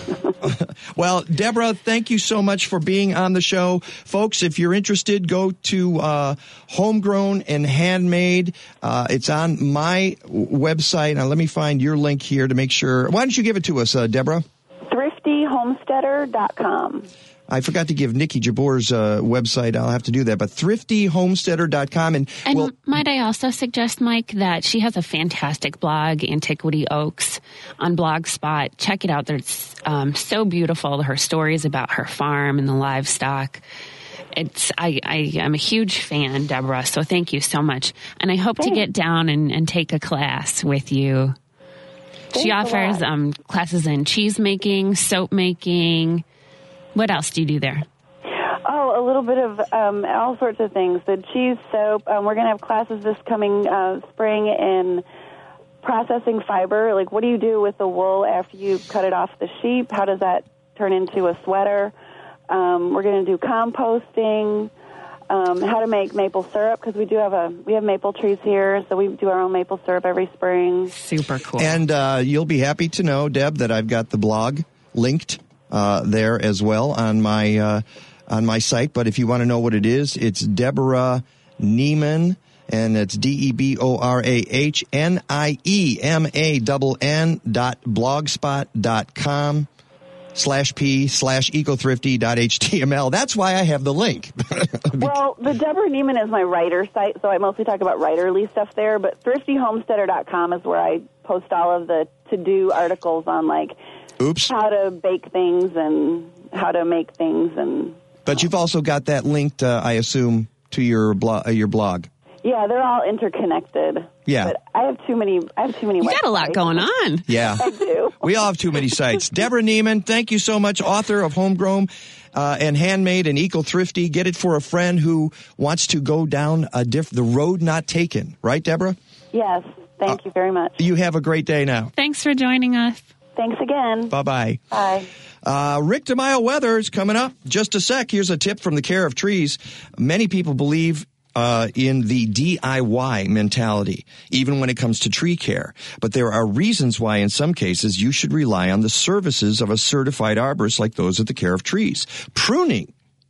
Well, Deborah, thank you so much for being on the show. Folks, if you're interested, go to uh, Homegrown and Handmade. Uh, it's on my website. Now, let me find your link here to make sure. Why don't you give it to us, uh, Deborah? thrifty homesteader dot com. I forgot to give Nikki Jabor's uh, website. I'll have to do that. But thrifty homesteader dot com. And, and we'll, might I also suggest, Mike, that she has a fantastic blog, Antiquity Oaks, on Blogspot. Check it out. It's um, so beautiful. Her stories about her farm and the livestock. It's I, I am a huge fan, Deborah, so thank you so much. And I hope Thanks. to get down and, and take a class with you. Thanks she offers um, classes in cheese making, soap making. What else do you do there? Oh, a little bit of um, all sorts of things. The cheese soap. Um, we're going to have classes this coming uh, spring in processing fiber. Like, what do you do with the wool after you cut it off the sheep? How does that turn into a sweater? Um, we're going to do composting. Um, how to make maple syrup, because we do have a we have maple trees here, so we do our own maple syrup every spring. Super cool. And uh, you'll be happy to know, Deb, that I've got the blog linked uh, there as well on my uh, on my site. But if you want to know what it is, it's Deborah Niemann, and it's D E B O R A H N I E M A N N dot blogspot dot com. slash P slash ecothrifty dot html. That's why I have the link. Well, the Deborah Niemann is my writer site, so I mostly talk about writerly stuff there, but thrifty homesteader dot com is where I post all of the to-do articles on, like, Oops. how to bake things and how to make things. And But you've also got that linked, uh, I assume, to your, blo- uh, your blog. Yeah, they're all interconnected. Yeah. But I have too many, I have too many You websites. got a lot going on. Yeah. I do. We all have too many sites. Deborah Niemann, thank you so much, author of Homegrown uh, and Handmade and Eco Thrifty. Get it for a friend who wants to go down a diff- the road not taken. Right, Deborah? Yes. Thank uh, you very much. You have a great day now. Thanks for joining us. Thanks again. Bye-bye. Bye. Uh, Rick DeMaio weather is coming up. Just a sec. Here's a tip from the Care of Trees. Many people believe Uh, in the D I Y mentality, even when it comes to tree care. But there are reasons why, in some cases, you should rely on the services of a certified arborist like those at the Care of Trees. Pruning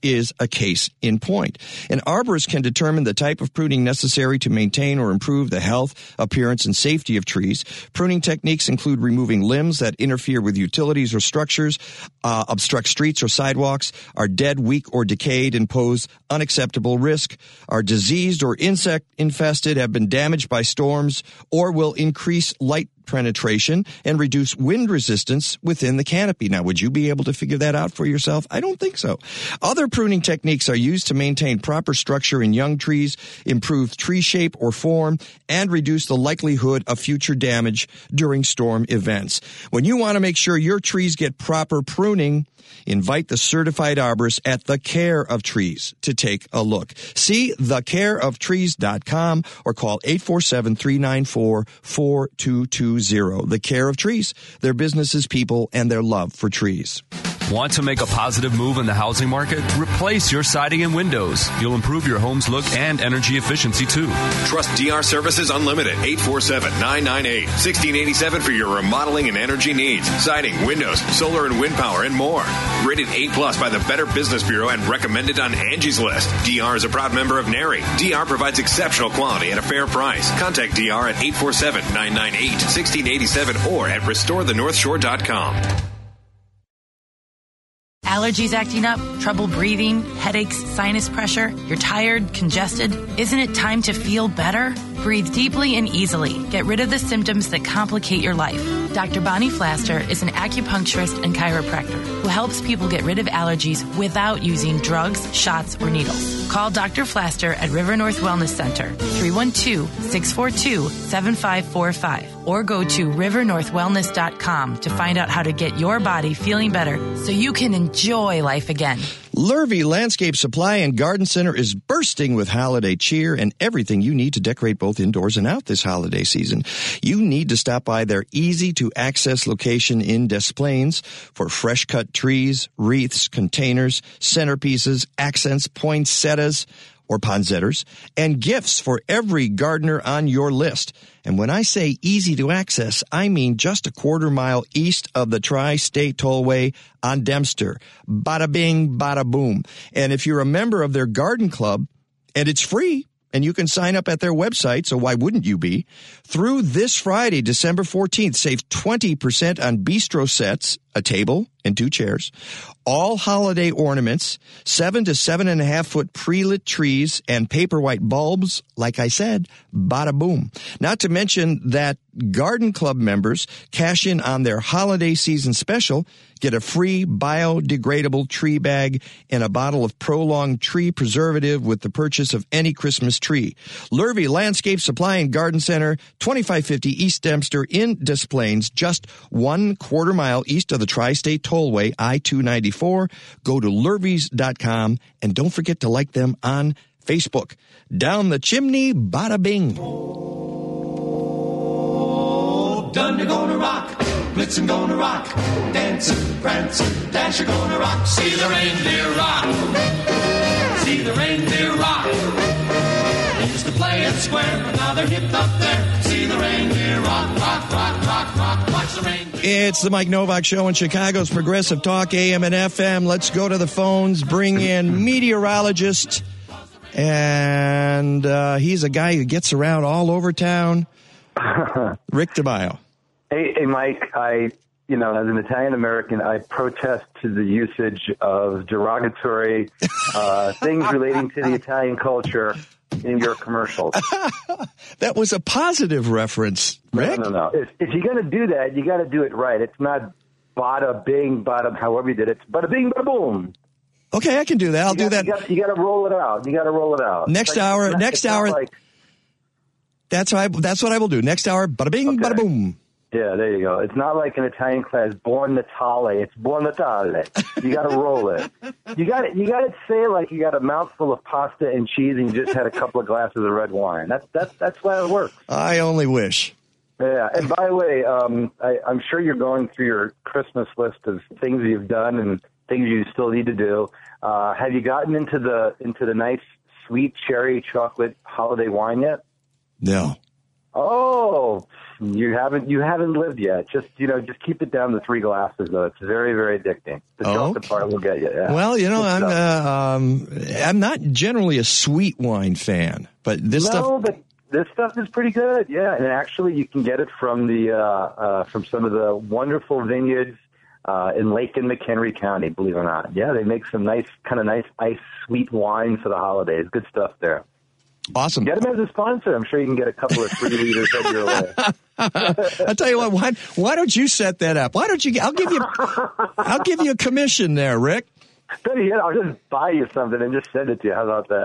is a case in point. An arborist can determine the type of pruning necessary to maintain or improve the health, appearance, and safety of trees. Pruning techniques include removing limbs that interfere with utilities or structures, uh, obstruct streets or sidewalks, are dead, weak, or decayed, and pose unacceptable risk, are diseased or insect infested, have been damaged by storms, or will increase light penetration and reduce wind resistance within the canopy. Now, would you be able to figure that out for yourself? I don't think so. Other pruning techniques are used to maintain proper structure in young trees, improve tree shape or form, and reduce the likelihood of future damage during storm events. When you want to make sure your trees get proper pruning, invite the certified arborist at The Care of Trees to take a look. See the care of trees dot com or call eight four seven, three nine four, four two two zero. The Care of Trees, their businesses, people, and their love for trees. Want to make a positive move in the housing market? Replace your siding and windows. You'll improve your home's look and energy efficiency, too. Trust D R Services Unlimited, eight four seven, nine nine eight, one six eight seven for your remodeling and energy needs. Siding, windows, solar and wind power, and more. Rated A plus by the Better Business Bureau and recommended on Angie's List. D R is a proud member of NARI. D R provides exceptional quality at a fair price. Contact D R at eight four seven, nine nine eight, one six eight seven or at restore the north shore dot com. Allergies acting up, trouble breathing, headaches, sinus pressure, you're tired, congested? Isn't it time to feel better? Breathe deeply and easily. Get rid of the symptoms that complicate your life. Doctor Bonnie Flaster is an acupuncturist and chiropractor who helps people get rid of allergies without using drugs, shots, or needles. Call Doctor Flaster at River North Wellness Center, three one two, six four two, seven five four five, or go to river north wellness dot com to find out how to get your body feeling better so you can enjoy life again. Lurvy Landscape Supply and Garden Center is bursting with holiday cheer and everything you need to decorate both indoors and out this holiday season. You need to stop by their easy-to-access location in Des Plaines for fresh-cut trees, wreaths, containers, centerpieces, accents, poinsettias, or poinsettias, and gifts for every gardener on your list. And when I say easy to access, I mean just a quarter mile east of the Tri-State Tollway on Dempster. Bada bing, bada boom. And if you're a member of their garden club, and it's free, and you can sign up at their website, so why wouldn't you be? Through this Friday, December fourteenth, save twenty percent on bistro sets, a table and two chairs, all holiday ornaments, seven to seven and a half foot pre-lit trees, and paper white bulbs. Like I said, bada boom. Not to mention that garden club members cash in on their holiday season special, get a free biodegradable tree bag and a bottle of prolonged tree preservative with the purchase of any Christmas tree. Lurvy Landscape Supply and Garden Center, twenty-five fifty East Dempster in Des Plaines, just one quarter mile east of the Tri-State Tollway, I two ninety-four. Go to lurvys dot com and don't forget to like them on Facebook. Down the chimney, bada bing. Oh, Dunder gonna rock, Blitzen gonna rock, Dancing, Prancing, Dasher gonna rock. See the reindeer rock, see the reindeer rock. They used to play it square, but now they're hipped up there. See the reindeer rock, rock, rock, rock, rock. Watch the reindeer. It's the Mike Novak Show in Chicago's Progressive Talk, A M and F M. Let's go to the phones, bring in meteorologist, and uh, he's a guy who gets around all over town, Rick DeMaio. Hey, hey, Mike, I, you know, as an Italian-American, I protest to the usage of derogatory uh, things relating to the Italian culture in your commercials. That was a positive reference, Rick. No, no, no. If, if you're going to do that, you got to do it right. It's not bada bing, bada, however you did it. It's bada bing, bada boom. Okay, I can do that. I'll you do got, that. You got to roll it out. You got to roll it out. Next like, hour, not, next hour. Like, that's what I, that's what I will do. Next hour, bada bing, okay. Bada boom. Yeah, there you go. It's not like an Italian class, Buon Natale. It's Buon Natale. You got to roll it. You got it. You got to say it like you got a mouthful of pasta and cheese and you just had a couple of glasses of red wine. That's that's that's why it works. I only wish. Yeah. And by the way, um, I, I'm sure you're going through your Christmas list of things you've done and things you still need to do. Uh, have you gotten into the into the nice sweet cherry chocolate holiday wine yet? No. Oh. You haven't you haven't lived yet. Just you know, just keep it down to three glasses though. It's very very addicting. The Oh. chocolate part will get you. Yeah. Well, you know, Good I'm stuff. uh, um, I'm not generally a sweet wine fan, but this no, stuff. but this stuff is pretty good. Yeah, and actually, you can get it from the uh, uh, from some of the wonderful vineyards uh, in Lake and McHenry County. Believe it or not, yeah, they make some nice, kind of nice ice sweet wine for the holidays. Good stuff there. Awesome. Get them as a sponsor. I'm sure you can get a couple of free liters head your way. I tell you what, why, why don't you set that up? Why don't you? I'll give you, I'll give you a commission there, Rick. Better yet, I'll just buy you something and just send it to you. How about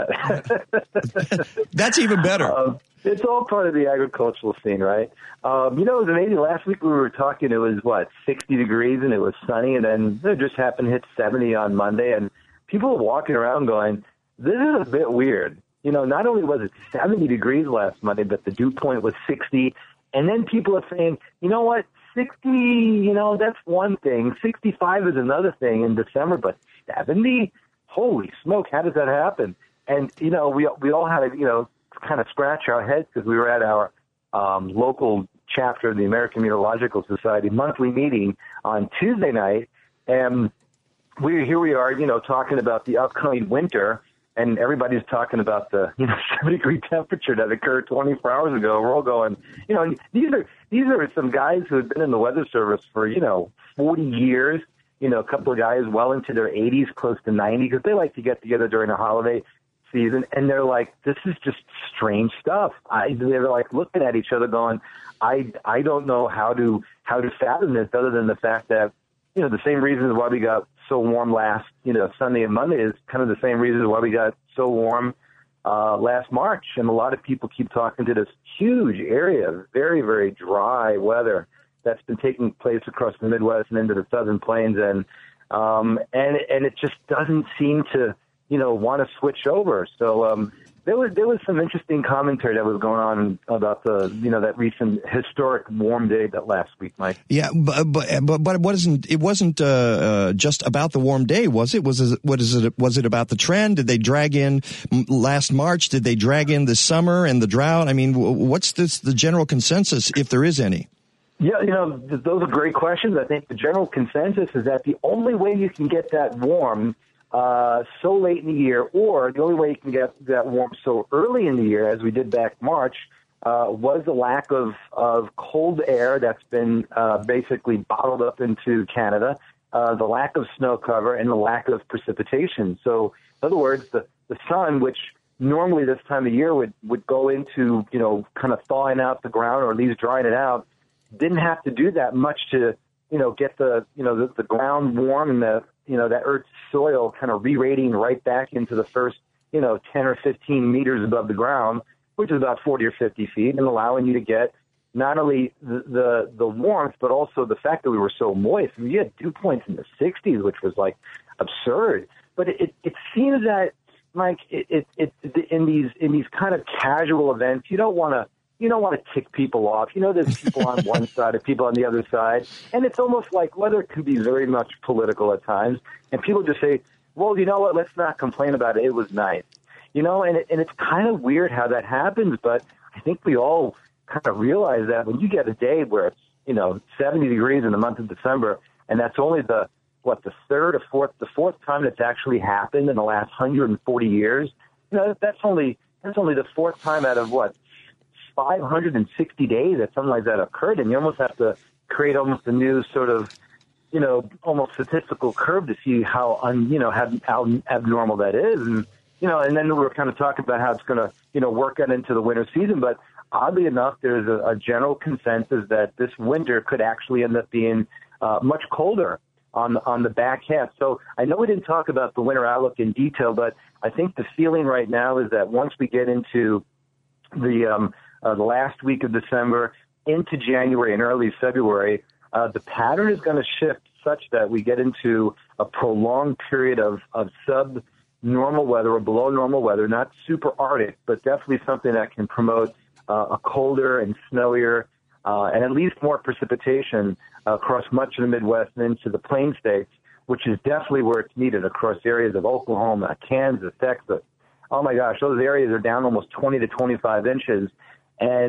that? That's even better. Um, it's all part of the agricultural scene, right? Um, you know, it was amazing. Last week we were talking, it was, what, sixty degrees and it was sunny, and then it just happened to hit seventy on Monday, and people were walking around going, this is a bit weird. You know, not only was it seventy degrees last Monday, but the dew point was sixty, and then people are saying, you know what, sixty, you know, that's one thing. sixty-five is another thing in December, but seventy? Holy smoke, how does that happen? And, you know, we we all had to, you know, kind of scratch our heads because we were at our um, local chapter of the American Meteorological Society monthly meeting on Tuesday night, and we here we are, you know, talking about the upcoming winter, and everybody's talking about the, you know, seventy degree temperature that occurred twenty-four hours ago. We're all going, you know, these are these are some guys who have been in the Weather Service for, you know, forty years. You know, a couple of guys well into their eighties, close to ninety, because they like to get together during the holiday season. And they're like, this is just strange stuff. I, they're like looking at each other going, I, I don't know how to how to fathom this other than the fact that, you know, the same reasons why we got so warm last, you know, Sunday and Monday is kind of the same reasons why we got so warm uh, last March. And a lot of people keep talking to this huge area of very, very dry weather that's been taking place across the Midwest and into the Southern Plains, and um, and and it just doesn't seem to, you know, want to switch over. So um, there was there was some interesting commentary that was going on about the, you know, that recent historic warm day that last week, Mike. Yeah, but but but, but it wasn't it wasn't uh, uh, just about the warm day, was it? Was it what is it? Was it about the trend? Did they drag in last March? Did they drag in the summer and the drought? I mean, what's this the general consensus, if there is any? Yeah, you know, th- those are great questions. I think the general consensus is that the only way you can get that warm uh, so late in the year, or the only way you can get that warm so early in the year, as we did back March, uh, was the lack of, of cold air that's been uh, basically bottled up into Canada, uh, the lack of snow cover, and the lack of precipitation. So, in other words, the, the sun, which normally this time of year would, would go into, you know, kind of thawing out the ground or at least drying it out, didn't have to do that much to, you know, get the, you know, the, the ground warm and the, you know, that Earth's soil kind of re-radiating right back into the first, you know, ten or fifteen meters above the ground, which is about forty or fifty feet, and allowing you to get not only the, the, the warmth, but also the fact that we were so moist. I mean, you had dew points in the sixties, which was like absurd. But it, it, it seems that, Mike, it, it, it, in these, in these kind of casual events, you don't want to, You don't want to tick people off. You know, there's people on one side and people on the other side. And it's almost like weather can be very much political at times. And people just say, well, you know what, let's not complain about it. It was nice. You know, and, it, and it's kind of weird how that happens. But I think we all kind of realize that when you get a day where it's, you know, seventy degrees in the month of December, and that's only the, what, the third or fourth, the fourth time that's actually happened in the last one hundred forty years, you know, that's only, that's only the fourth time out of what, five hundred sixty days that something like that occurred, and you almost have to create almost a new sort of, you know, almost statistical curve to see how, un, you know, how, how abnormal that is. And, you know, and then we're kind of talking about how it's going to, you know, work out into the winter season. But oddly enough, there's a, a general consensus that this winter could actually end up being uh, much colder on the, on the back half. So I know we didn't talk about the winter outlook in detail, but I think the feeling right now is that once we get into the um, Uh, the last week of December into January and early February, uh, the pattern is going to shift such that we get into a prolonged period of, of sub-normal weather or below normal weather, not super Arctic, but definitely something that can promote uh, a colder and snowier uh, and at least more precipitation uh, across much of the Midwest and into the Plain States, which is definitely where it's needed across areas of Oklahoma, Kansas, Texas. Oh, my gosh, those areas are down almost twenty to twenty-five inches. And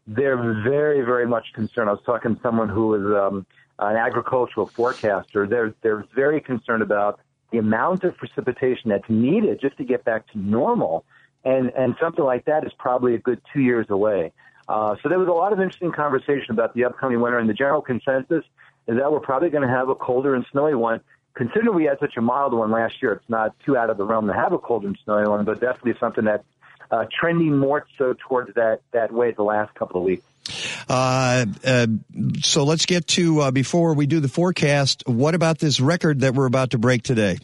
they're very, very much concerned. I was talking to someone who was um, an agricultural forecaster. They're, they're very concerned about the amount of precipitation that's needed just to get back to normal. And, and something like that is probably a good two years away. Uh, so there was a lot of interesting conversation about the upcoming winter, and the general consensus is that we're probably going to have a colder and snowy one. Considering we had such a mild one last year, it's not too out of the realm to have a cold and snowy one, but definitely something that's uh, trending more so towards that, that way the last couple of weeks. Uh, uh, so let's get to, uh, before we do the forecast, what about this record that we're about to break today?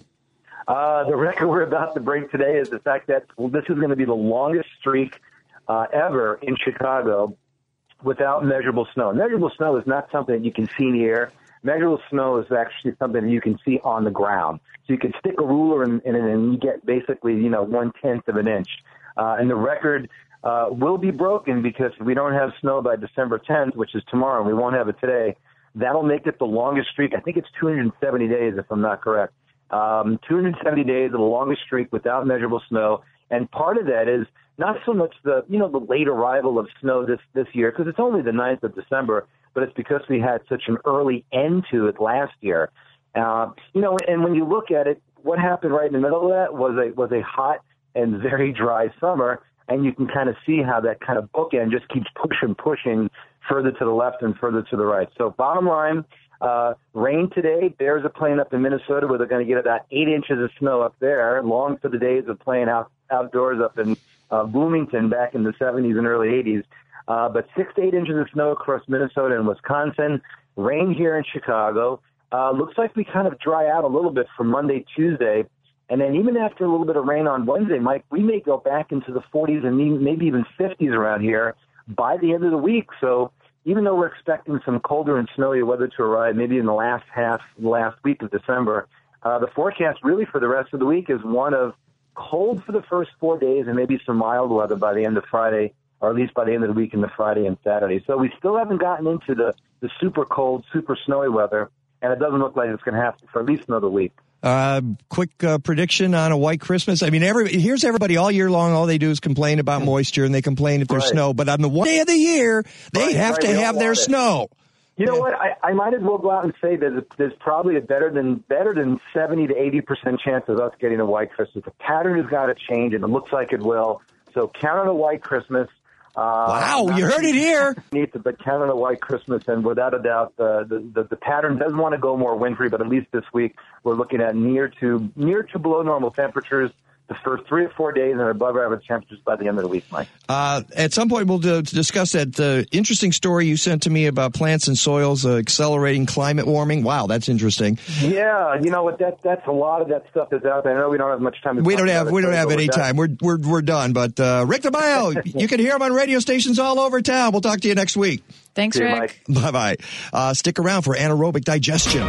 Uh, the record we're about to break today is the fact that well, this is going to be the longest streak uh, ever in Chicago without measurable snow. Measurable snow is not something that you can see in the air. Measurable snow is actually something that you can see on the ground. So you can stick a ruler in, in it and you get basically, you know, one-tenth of an inch. Uh, and the record uh, will be broken because if we don't have snow by December tenth, which is tomorrow, and we won't have it today, that'll make it the longest streak. I think it's two hundred seventy days, if I'm not correct. Um, two hundred seventy days of the longest streak without measurable snow. And part of that is not so much the, you know, the late arrival of snow this, this year, because it's only the ninth of December, but it's because we had such an early end to it last year. Uh, you know, and when you look at it, what happened right in the middle of that was a, was a hot and very dry summer, and you can kind of see how that kind of bookend just keeps pushing, pushing further to the left and further to the right. So bottom line, uh, rain today. Bears are playing up in Minnesota where they're going to get about eight inches of snow up there, long for the days of playing out, outdoors up in uh, Bloomington back in the seventies and early eighties. Uh, but six to eight inches of snow across Minnesota and Wisconsin. Rain here in Chicago. Uh, looks like we kind of dry out a little bit from Monday, Tuesday. And then even after a little bit of rain on Wednesday, Mike, we may go back into the forties and maybe even fifties around here by the end of the week. So even though we're expecting some colder and snowy weather to arrive maybe in the last half, last week of December, uh, the forecast really for the rest of the week is one of cold for the first four days and maybe some mild weather by the end of Friday, or at least by the end of the week in the Friday and Saturday. So we still haven't gotten into the, the super cold, super snowy weather, and it doesn't look like it's going to happen for at least another week. Uh, quick uh, prediction on a white Christmas. I mean, every, here's everybody all year long. All they do is complain about moisture, and they complain if there's Right. snow. But on the one day of the year, they Right, have right, to they have don't their want it. snow. You know what? I, I might as well go out and say that there's probably a better than better than seventy to eighty percent chance of us getting a white Christmas. The pattern has got to change, and it looks like it will. So count on a white Christmas. Uh, Wow, you heard it here. Neat, but count on a white Christmas, and without a doubt, uh, the, the the pattern doesn't want to go more wintry. But at least this week, we're looking at near to near to below normal temperatures the first three or four days, and above average temperatures by the end of the week, Mike. Uh, at some point, we'll uh, discuss that uh, interesting story you sent to me about plants and soils uh, accelerating climate warming. Wow, that's interesting. Yeah, you know what? That that's a lot of that stuff is out there. I know we don't have much time. To We talk don't about have it, we don't so have we're any done. time. We're we're we're done. But uh, Rick DeMaio, you can hear him on radio stations all over town. We'll talk to you next week. Thanks, See you, Rick. Bye bye. Uh, stick around for anaerobic digestion.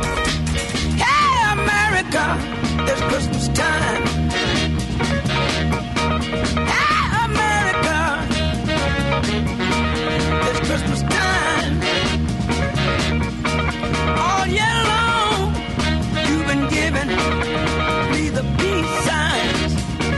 Hey, America, it's Christmas time. Hey, America, it's Christmas time. All year long, you've been giving me the peace signs.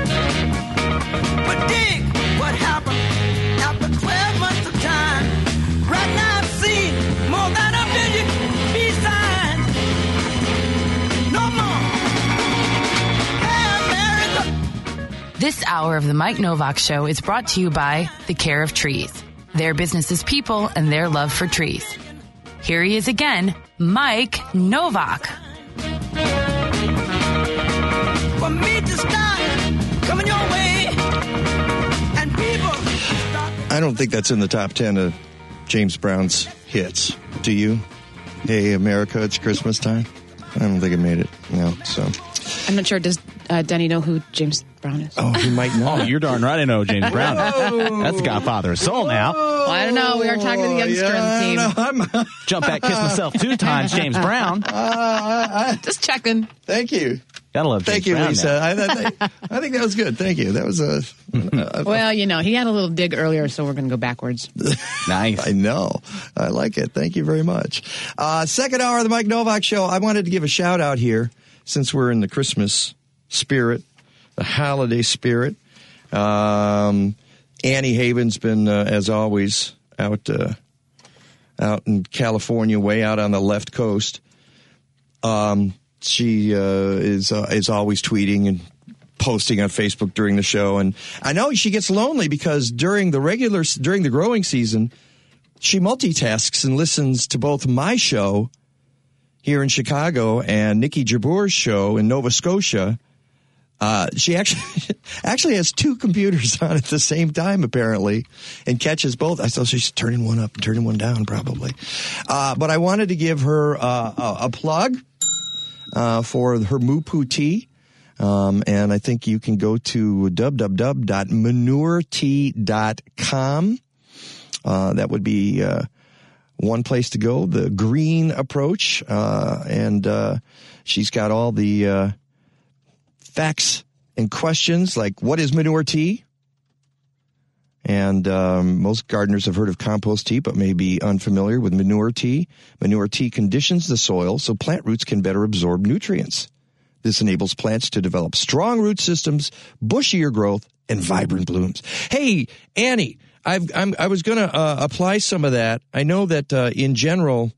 But dig what happened after twelve months of time. Right now, I've seen more than a million peace signs. No more. Hey, America. This hour of the Mike Novak Show is brought to you by The Care of Trees, their business's people and their love for trees. Here he is again, Mike Novak. For me to start coming your way, and people. I don't think that's in the top ten of James Brown's hits. Do you? Hey, America, it's Christmas time. I don't think it made it. No, so. I'm not sure. Does uh, Denny know who James Brown is? Oh, he might know. Oh, you're darn right I know James Brown. That's the Godfather of Soul now. Well, I don't know. We are talking to the youngster yeah, on the team. Jump back, kiss myself two times, James Brown. Uh, Just checking. Thank you. Gotta love James Thank you, Brown Lisa. now. I, I, I think that was good. Thank you. That was a. a Well, you know, he had a little dig earlier, so we're going to go backwards. Nice. I know. I like it. Thank you very much. Uh, second hour of the Mike Novak Show. I wanted to give a shout out here since we're in the Christmas spirit, the holiday spirit. Um, Annie Haven's been, uh, as always, out uh, out in California, way out on the left coast. Um, she uh, is uh, is always tweeting and posting on Facebook during the show, and I know she gets lonely because during the regular during the growing season, she multitasks and listens to both my show here in Chicago and Nikki Jabour's show in Nova Scotia. Uh, she actually actually has two computers on at the same time, apparently, and catches both. I thought she's turning one up and turning one down, probably. Uh, but I wanted to give her uh, a, a plug uh, for her Moo Poo tea. Um, and I think you can go to w w w dot manure tea dot com. Uh, that would be uh, one place to go, the green approach. Uh, and uh, she's got all the uh, facts and questions like, what is manure tea? And um, most gardeners have heard of compost tea, but may be unfamiliar with manure tea. Manure tea conditions the soil so plant roots can better absorb nutrients. This enables plants to develop strong root systems, bushier growth, and vibrant blooms. Hey, Annie, I've, I'm, I was going to uh, apply some of that. I know that uh, in general,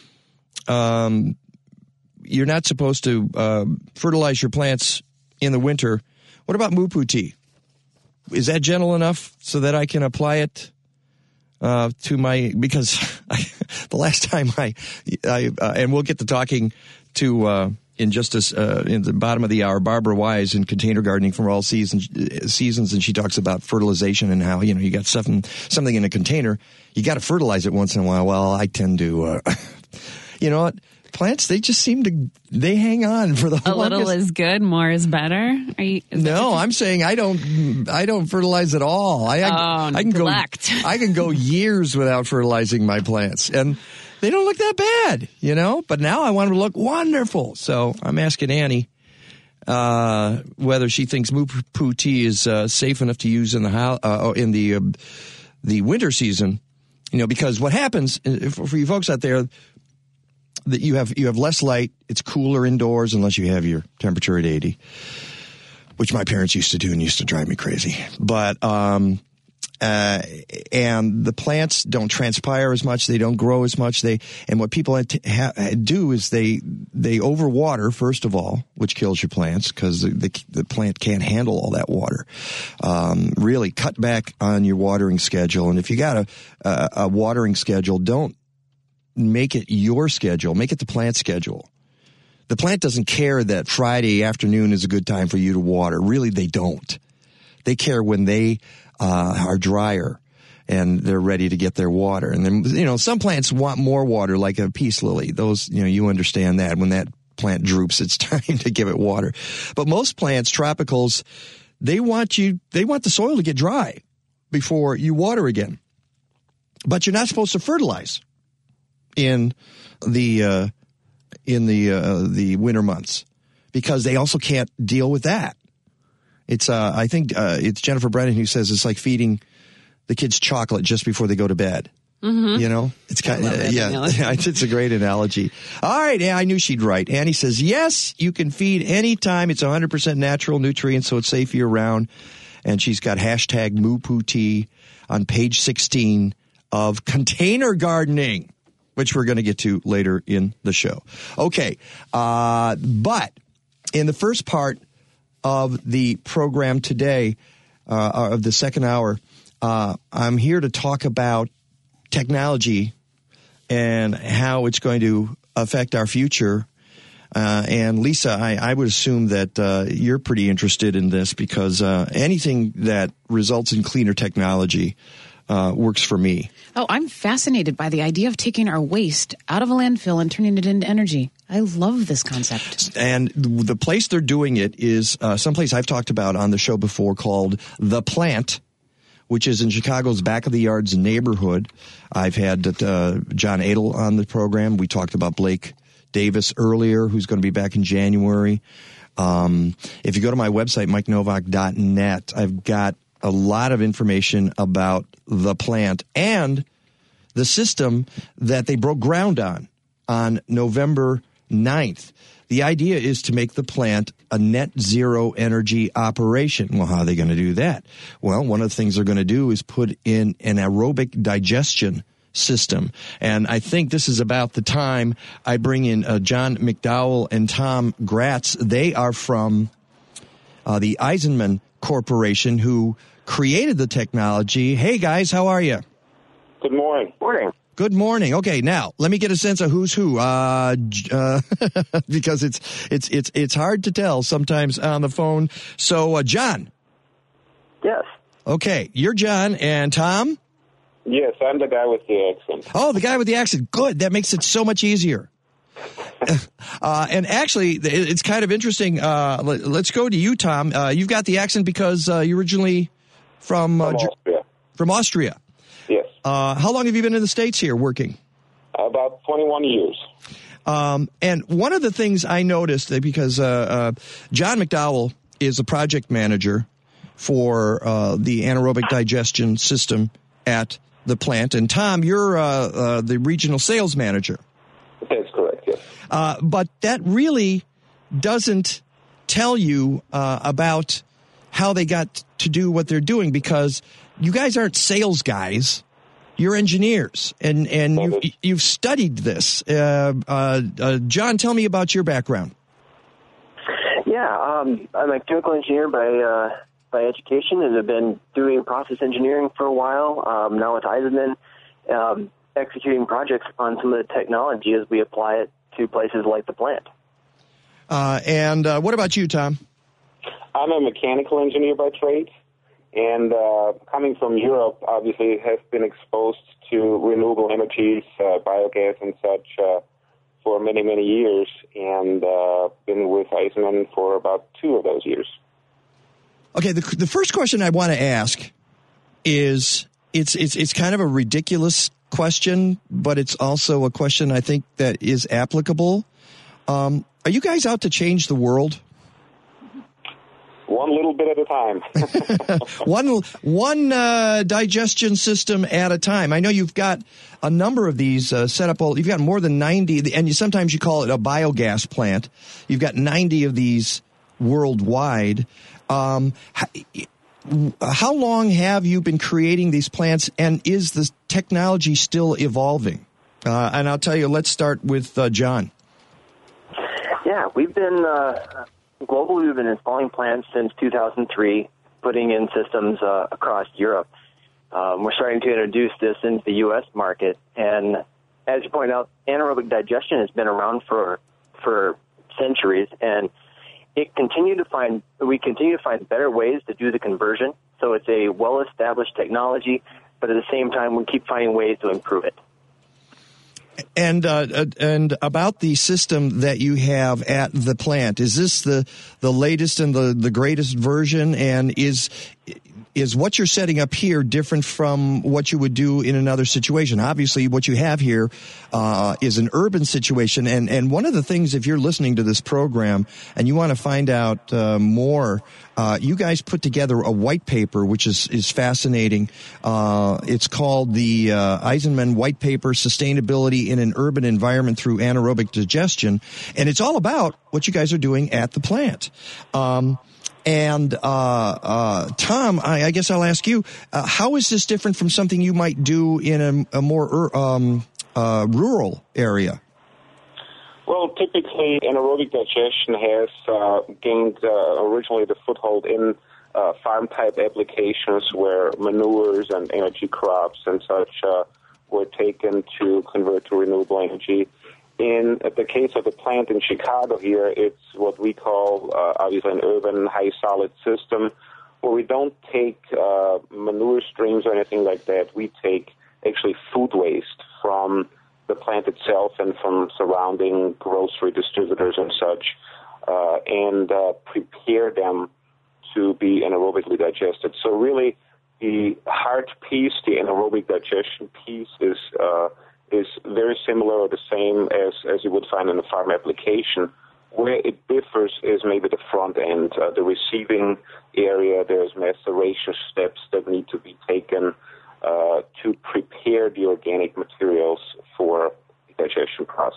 um, you're not supposed to uh, fertilize your plants in the winter. What about Moo Poo tea? Is that gentle enough so that I can apply it uh, to my? Because I, the last time I, I uh, and we'll get to talking to. Uh, In just as uh, in the bottom of the hour, Barbara Wise in Container Gardening for All Seasons, seasons, and she talks about fertilization and how, you know, you got something something in a container, you got to fertilize it once in a while. Well, I tend to, uh, you know what, plants, they just seem to, they hang on for the a longest. little is good, more is better. Are you? Is no, I'm saying I don't, I don't fertilize at all. I, I, oh, I can neglect. go, I can go years without fertilizing my plants, and they don't look that bad, you know, but now I want them to look wonderful. So I'm asking Annie uh, whether she thinks Moo Poo tea is uh, safe enough to use in the ho- uh, in the uh, the winter season, you know, because what happens for you folks out there, that you have you have less light, it's cooler indoors unless you have your temperature at eighty, which my parents used to do and used to drive me crazy. But um Uh, and the plants don't transpire as much. They don't grow as much. They and what people ha- do is they they overwater first of all, which kills your plants because the, the the plant can't handle all that water. Um, really cut back on your watering schedule. And if you got a, a a watering schedule, don't make it your schedule. Make it the plant schedule. The plant doesn't care that Friday afternoon is a good time for you to water. Really, they don't. They care when they Uh, are drier and they're ready to get their water. And then, you know, some plants want more water, like a peace lily. Those, you know, you understand that when that plant droops, it's time to give it water. But most plants, tropicals, they want you, they want the soil to get dry before you water again. But you're not supposed to fertilize in the, uh, in the, uh, the winter months because they also can't deal with that. It's, uh, I think, uh, it's Jennifer Brennan who says it's like feeding the kids chocolate just before they go to bed. Mm-hmm. You know, it's kind of, uh, yeah, it's a great analogy. All right. Yeah, I knew she'd write. Annie says, yes, you can feed anytime. It's one hundred percent natural nutrients, so it's safe year round. And she's got hashtag Moo Poo tea on page sixteen of Container Gardening, which we're going to get to later in the show. Okay. Uh, but in the first part of the program today, uh, of the second hour, uh, I'm here to talk about technology and how it's going to affect our future. Uh, and Lisa, I, I would assume that uh, you're pretty interested in this because uh, anything that results in cleaner technology uh, works for me. Oh, I'm fascinated by the idea of taking our waste out of a landfill and turning it into energy. I love this concept. And the place they're doing it is uh, someplace I've talked about on the show before called The Plant, which is in Chicago's Back of the Yards neighborhood. I've had uh, John Adel on the program. We talked about Blake Davis earlier, who's going to be back in January. Um, if you go to my website, mike novak dot net, I've got a lot of information about The Plant and the system that they broke ground on on November ninth. The idea is to make the plant a net zero energy operation. Well, how are they going to do that? Well, one of the things they're going to do is put in an aerobic digestion system. And I think this is about the time I bring in uh, John McDowell and Tom Gratz. They are from uh, the Eisenman Corporation, who created the technology. Hey, guys, how are you? Good morning. Morning. Good morning. Okay, now let me get a sense of who's who, uh, uh, because it's it's it's it's hard to tell sometimes on the phone. So, uh, John. Yes. Okay, you're John, and Tom. Yes, I'm the guy with the accent. Oh, the guy with the accent. Good. That makes it so much easier. uh, and actually, it's kind of interesting. Uh, let, let's go to you, Tom. Uh, you've got the accent because uh, you're originally from uh, from Austria. From Austria. Yes. Uh, how long have you been in the States here working? About twenty-one years. Um, and one of the things I noticed, that because uh, uh, John McDowell is a project manager for uh, the anaerobic digestion system at the plant, and Tom, you're uh, uh, the regional sales manager. That's correct, yes. Uh, but that really doesn't tell you uh, about how they got to do what they're doing, because you guys aren't sales guys. You're engineers, and, and you, you've studied this. Uh, uh, uh, John, tell me about your background. Yeah, um, I'm a chemical engineer by uh, by education, and have been doing process engineering for a while. Um, now with Eisenman, um, executing projects on some of the technology as we apply it to places like the plant. Uh, and uh, what about you, Tom? I'm a mechanical engineer by trade. And uh, coming from Europe, obviously, have been exposed to renewable energies, uh, biogas and such, uh, for many, many years, and uh, been with Eisenman for about two of those years. Okay, the, the first question I want to ask is, it's it's it's kind of a ridiculous question, but it's also a question I think that is applicable. Um, are you guys out to change the world? One little bit at a time. one one uh, digestion system at a time. I know you've got a number of these uh, set up. You've got more than ninety, and you, sometimes you call it a biogas plant. You've got ninety of these worldwide. Um, how, how long have you been creating these plants, and is the technology still evolving? Uh, and I'll tell you, let's start with uh, John. Yeah, we've been... Uh Globally, we've been installing plants since two thousand three, putting in systems uh, across Europe. Um, we're starting to introduce this into the U S market, and as you point out, anaerobic digestion has been around for for centuries, and it continue to find we continue to find better ways to do the conversion. So it's a well-established technology, but at the same time, we keep finding ways to improve it. And uh, and about the system that you have at the plant, is this the the latest and the, the greatest version? And is is what you're setting up here different from what you would do in another situation? Obviously, what you have here uh, is an urban situation. And, and one of the things, if you're listening to this program and you want to find out uh, more, uh, you guys put together a white paper, which is, is fascinating. Uh, it's called the uh, Eisenman White Paper, Sustainability in an Urban Environment Through Anaerobic Digestion. And it's all about what you guys are doing at the plant. Um, And, uh, uh, Tom, I, I guess I'll ask you, uh, how is this different from something you might do in a, a more, um, uh, rural area? Well, typically, anaerobic digestion has uh, gained uh, originally the foothold in uh, farm-type applications where manures and energy crops and such uh, were taken to convert to renewable energy. In the case of the plant in Chicago here, it's what we call, uh, obviously, an urban high-solid system, where we don't take uh, manure streams or anything like that. We take, actually, food waste from the plant itself and from surrounding grocery distributors and such, uh, and uh, prepare them to be anaerobically digested. So really, the hard piece, the anaerobic digestion piece, is... Uh, is very similar or the same as, as you would find in a farm application. Where it differs is maybe the front end, uh, the receiving area. There's maceration steps that need to be taken uh, to prepare the organic materials for the digestion process.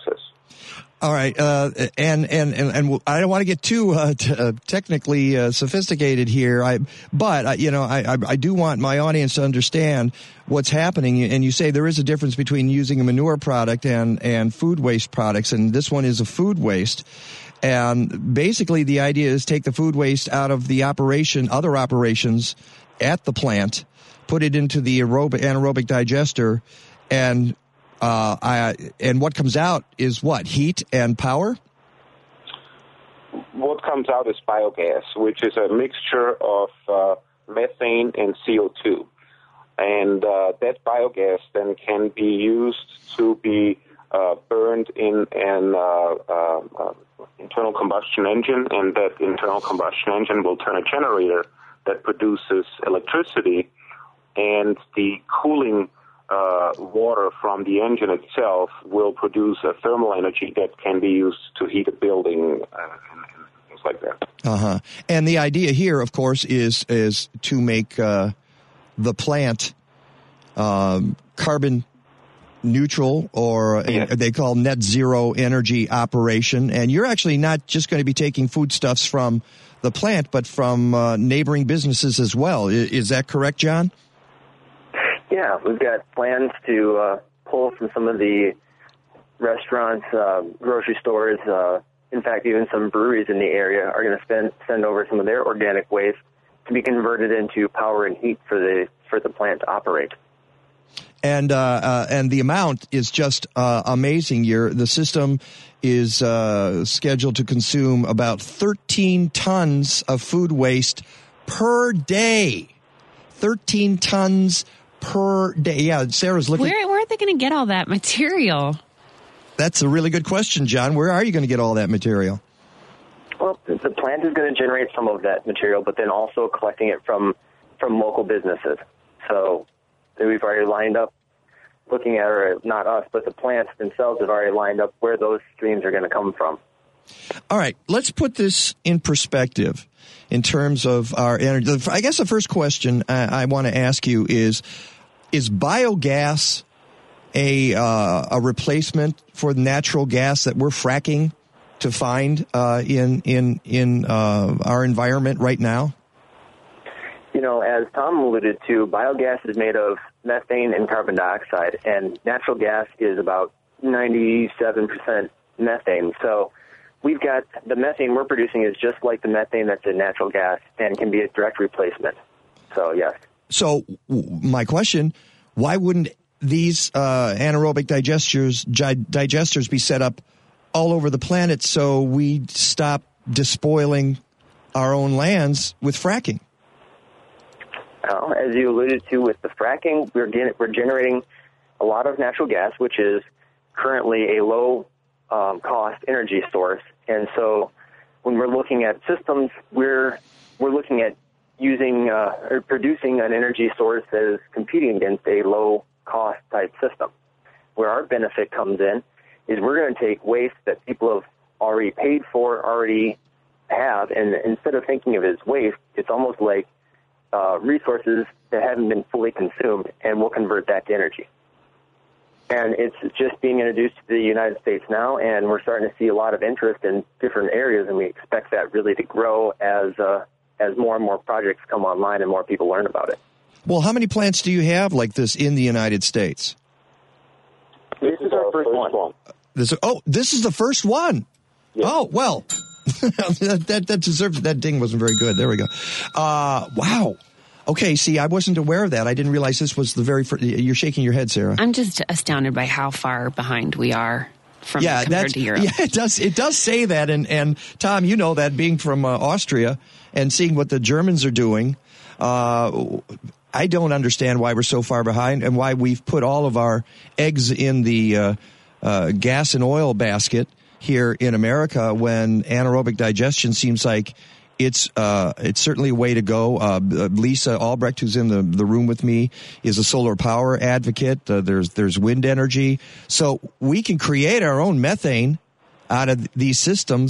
All right, uh, and, and and and I don't want to get too uh, t- uh, technically uh, sophisticated here. I, but uh, you know, I, I I do want my audience to understand what's happening. And you say there is a difference between using a manure product and and food waste products, and this one is a food waste. And basically, the idea is take the food waste out of the operation, other operations at the plant, put it into the aerobic, anaerobic digester, and Uh, I, and what comes out is what? Heat and power? What comes out is biogas, which is a mixture of uh, methane and C O two. And uh, that biogas then can be used to be uh, burned in an uh, uh, uh, internal combustion engine, and that internal combustion engine will turn a generator that produces electricity, and the cooling Uh, water from the engine itself will produce a thermal energy that can be used to heat a building uh, and, and things like that. Uh-huh. And the idea here, of course, is is to make uh, the plant um, carbon neutral, or yes. uh, they call net zero energy operation. And you're actually not just going to be taking foodstuffs from the plant, but from uh, neighboring businesses as well. Is, is that correct, John? Yeah, we've got plans to uh, pull from some of the restaurants, uh, grocery stores. Uh, in fact, even some breweries in the area are going to spend, send over some of their organic waste to be converted into power and heat for the for the plant to operate. And uh, uh, and the amount is just uh, amazing. Your the system is uh, scheduled to consume about thirteen tons of food waste per day. thirteen tons per day. Yeah, Sarah's looking. Where, where are they going to get all that material? That's a really good question, John. Where are you going to get all that material? Well, the plant is going to generate some of that material, but then also collecting it from, from local businesses. So we've already lined up, looking at, or not us, but the plants themselves have already lined up where those streams are going to come from. All right, let's put this in perspective in terms of our energy. I guess the first question I, I want to ask you is, is biogas a uh, a replacement for natural gas that we're fracking to find uh, in in in uh, our environment right now? You know, as Tom alluded to, biogas is made of methane and carbon dioxide, and natural gas is about ninety-seven percent methane. So we've got the methane we're producing is just like the methane that's in natural gas and can be a direct replacement. So, yes. So my question, why wouldn't these uh, anaerobic digesters, digesters be set up all over the planet so we stop despoiling our own lands with fracking? Well, as you alluded to with the fracking, we're, gen- we're generating a lot of natural gas, which is currently a low Um, cost energy source, and so when we're looking at systems, we're we're looking at using uh, or producing an energy source that is competing against a low cost type system. Where our benefit comes in is we're going to take waste that people have already paid for, already have, and instead of thinking of it as waste, it's almost like uh, resources that haven't been fully consumed, and we'll convert that to energy. And it's just being introduced to the United States now, and we're starting to see a lot of interest in different areas, and we expect that really to grow as uh, as more and more projects come online and more people learn about it. Well, how many plants do you have like this in the United States? This is our first one. This, oh, this is the first one. Yes. Oh, well, that, that that deserves that ding wasn't very good. There we go. Uh, wow. Okay, see, I wasn't aware of that. I didn't realize this was the very first. You're shaking your head, Sarah. I'm just astounded by how far behind we are from yeah, compared to Europe. Yeah, it does. It does say that, and and Tom, you know that being from uh, Austria and seeing what the Germans are doing. Uh, I don't understand why we're so far behind and why we've put all of our eggs in the uh, uh, gas and oil basket here in America when anaerobic digestion seems like it's uh, it's certainly a way to go. Uh, Lisa Albrecht, who's in the, the room with me, is a solar power advocate. Uh, there's there's wind energy. So we can create our own methane out of these systems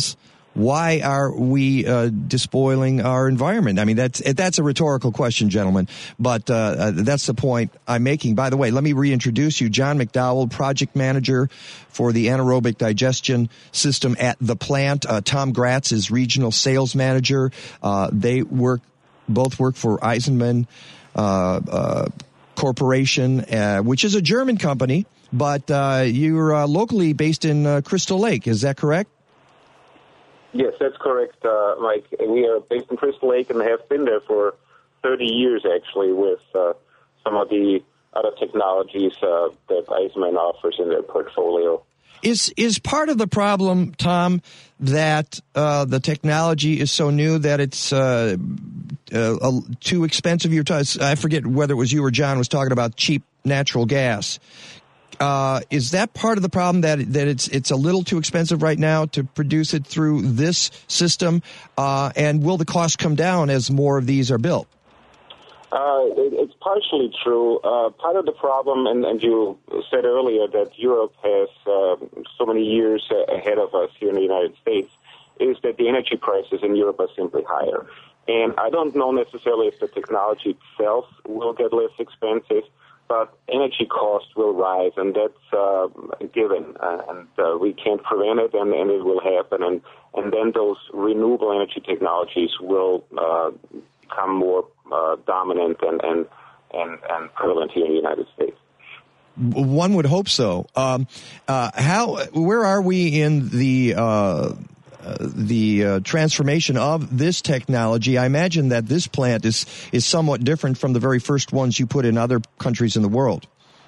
why are we uh, despoiling our environment? I mean, that's that's a rhetorical question, gentlemen, but uh, uh, that's the point I'm making. By the way, let me reintroduce you. John McDowell, project manager for the anaerobic digestion system at the plant. Uh, Tom Gratz is regional sales manager. Uh, they work, both work for Eisenman uh, uh, Corporation, uh, which is a German company, but uh, you're uh, locally based in uh, Crystal Lake. Is that correct? Yes, that's correct, uh, Mike. We are based in Crystal Lake and have been there for thirty years, actually, with uh, some of the other technologies uh, that Eisenman offers in their portfolio. Is is part of the problem, Tom, that uh, the technology is so new that it's uh, uh, too expensive? You're t- I forget whether it was you or John was talking about cheap natural gas. Uh, is that part of the problem, that that it's it's a little too expensive right now to produce it through this system? Uh, and will the cost come down as more of these are built? Uh, it, it's partially true. Uh, part of the problem, and, and you said earlier that Europe has uh, so many years ahead of us here in the United States, is that the energy prices in Europe are simply higher. And I don't know necessarily if the technology itself will get less expensive, but energy costs will rise, and that's uh, a given, uh, and uh, we can't prevent it, and, and it will happen, and, and then those renewable energy technologies will uh, become more uh, dominant and, and, and, and prevalent here in the United States. One would hope so. Um, uh, how? Where are we in the uh, uh, the uh, transformation of this technology? I imagine that this plant is is somewhat different from the very first ones you put in other countries in the world.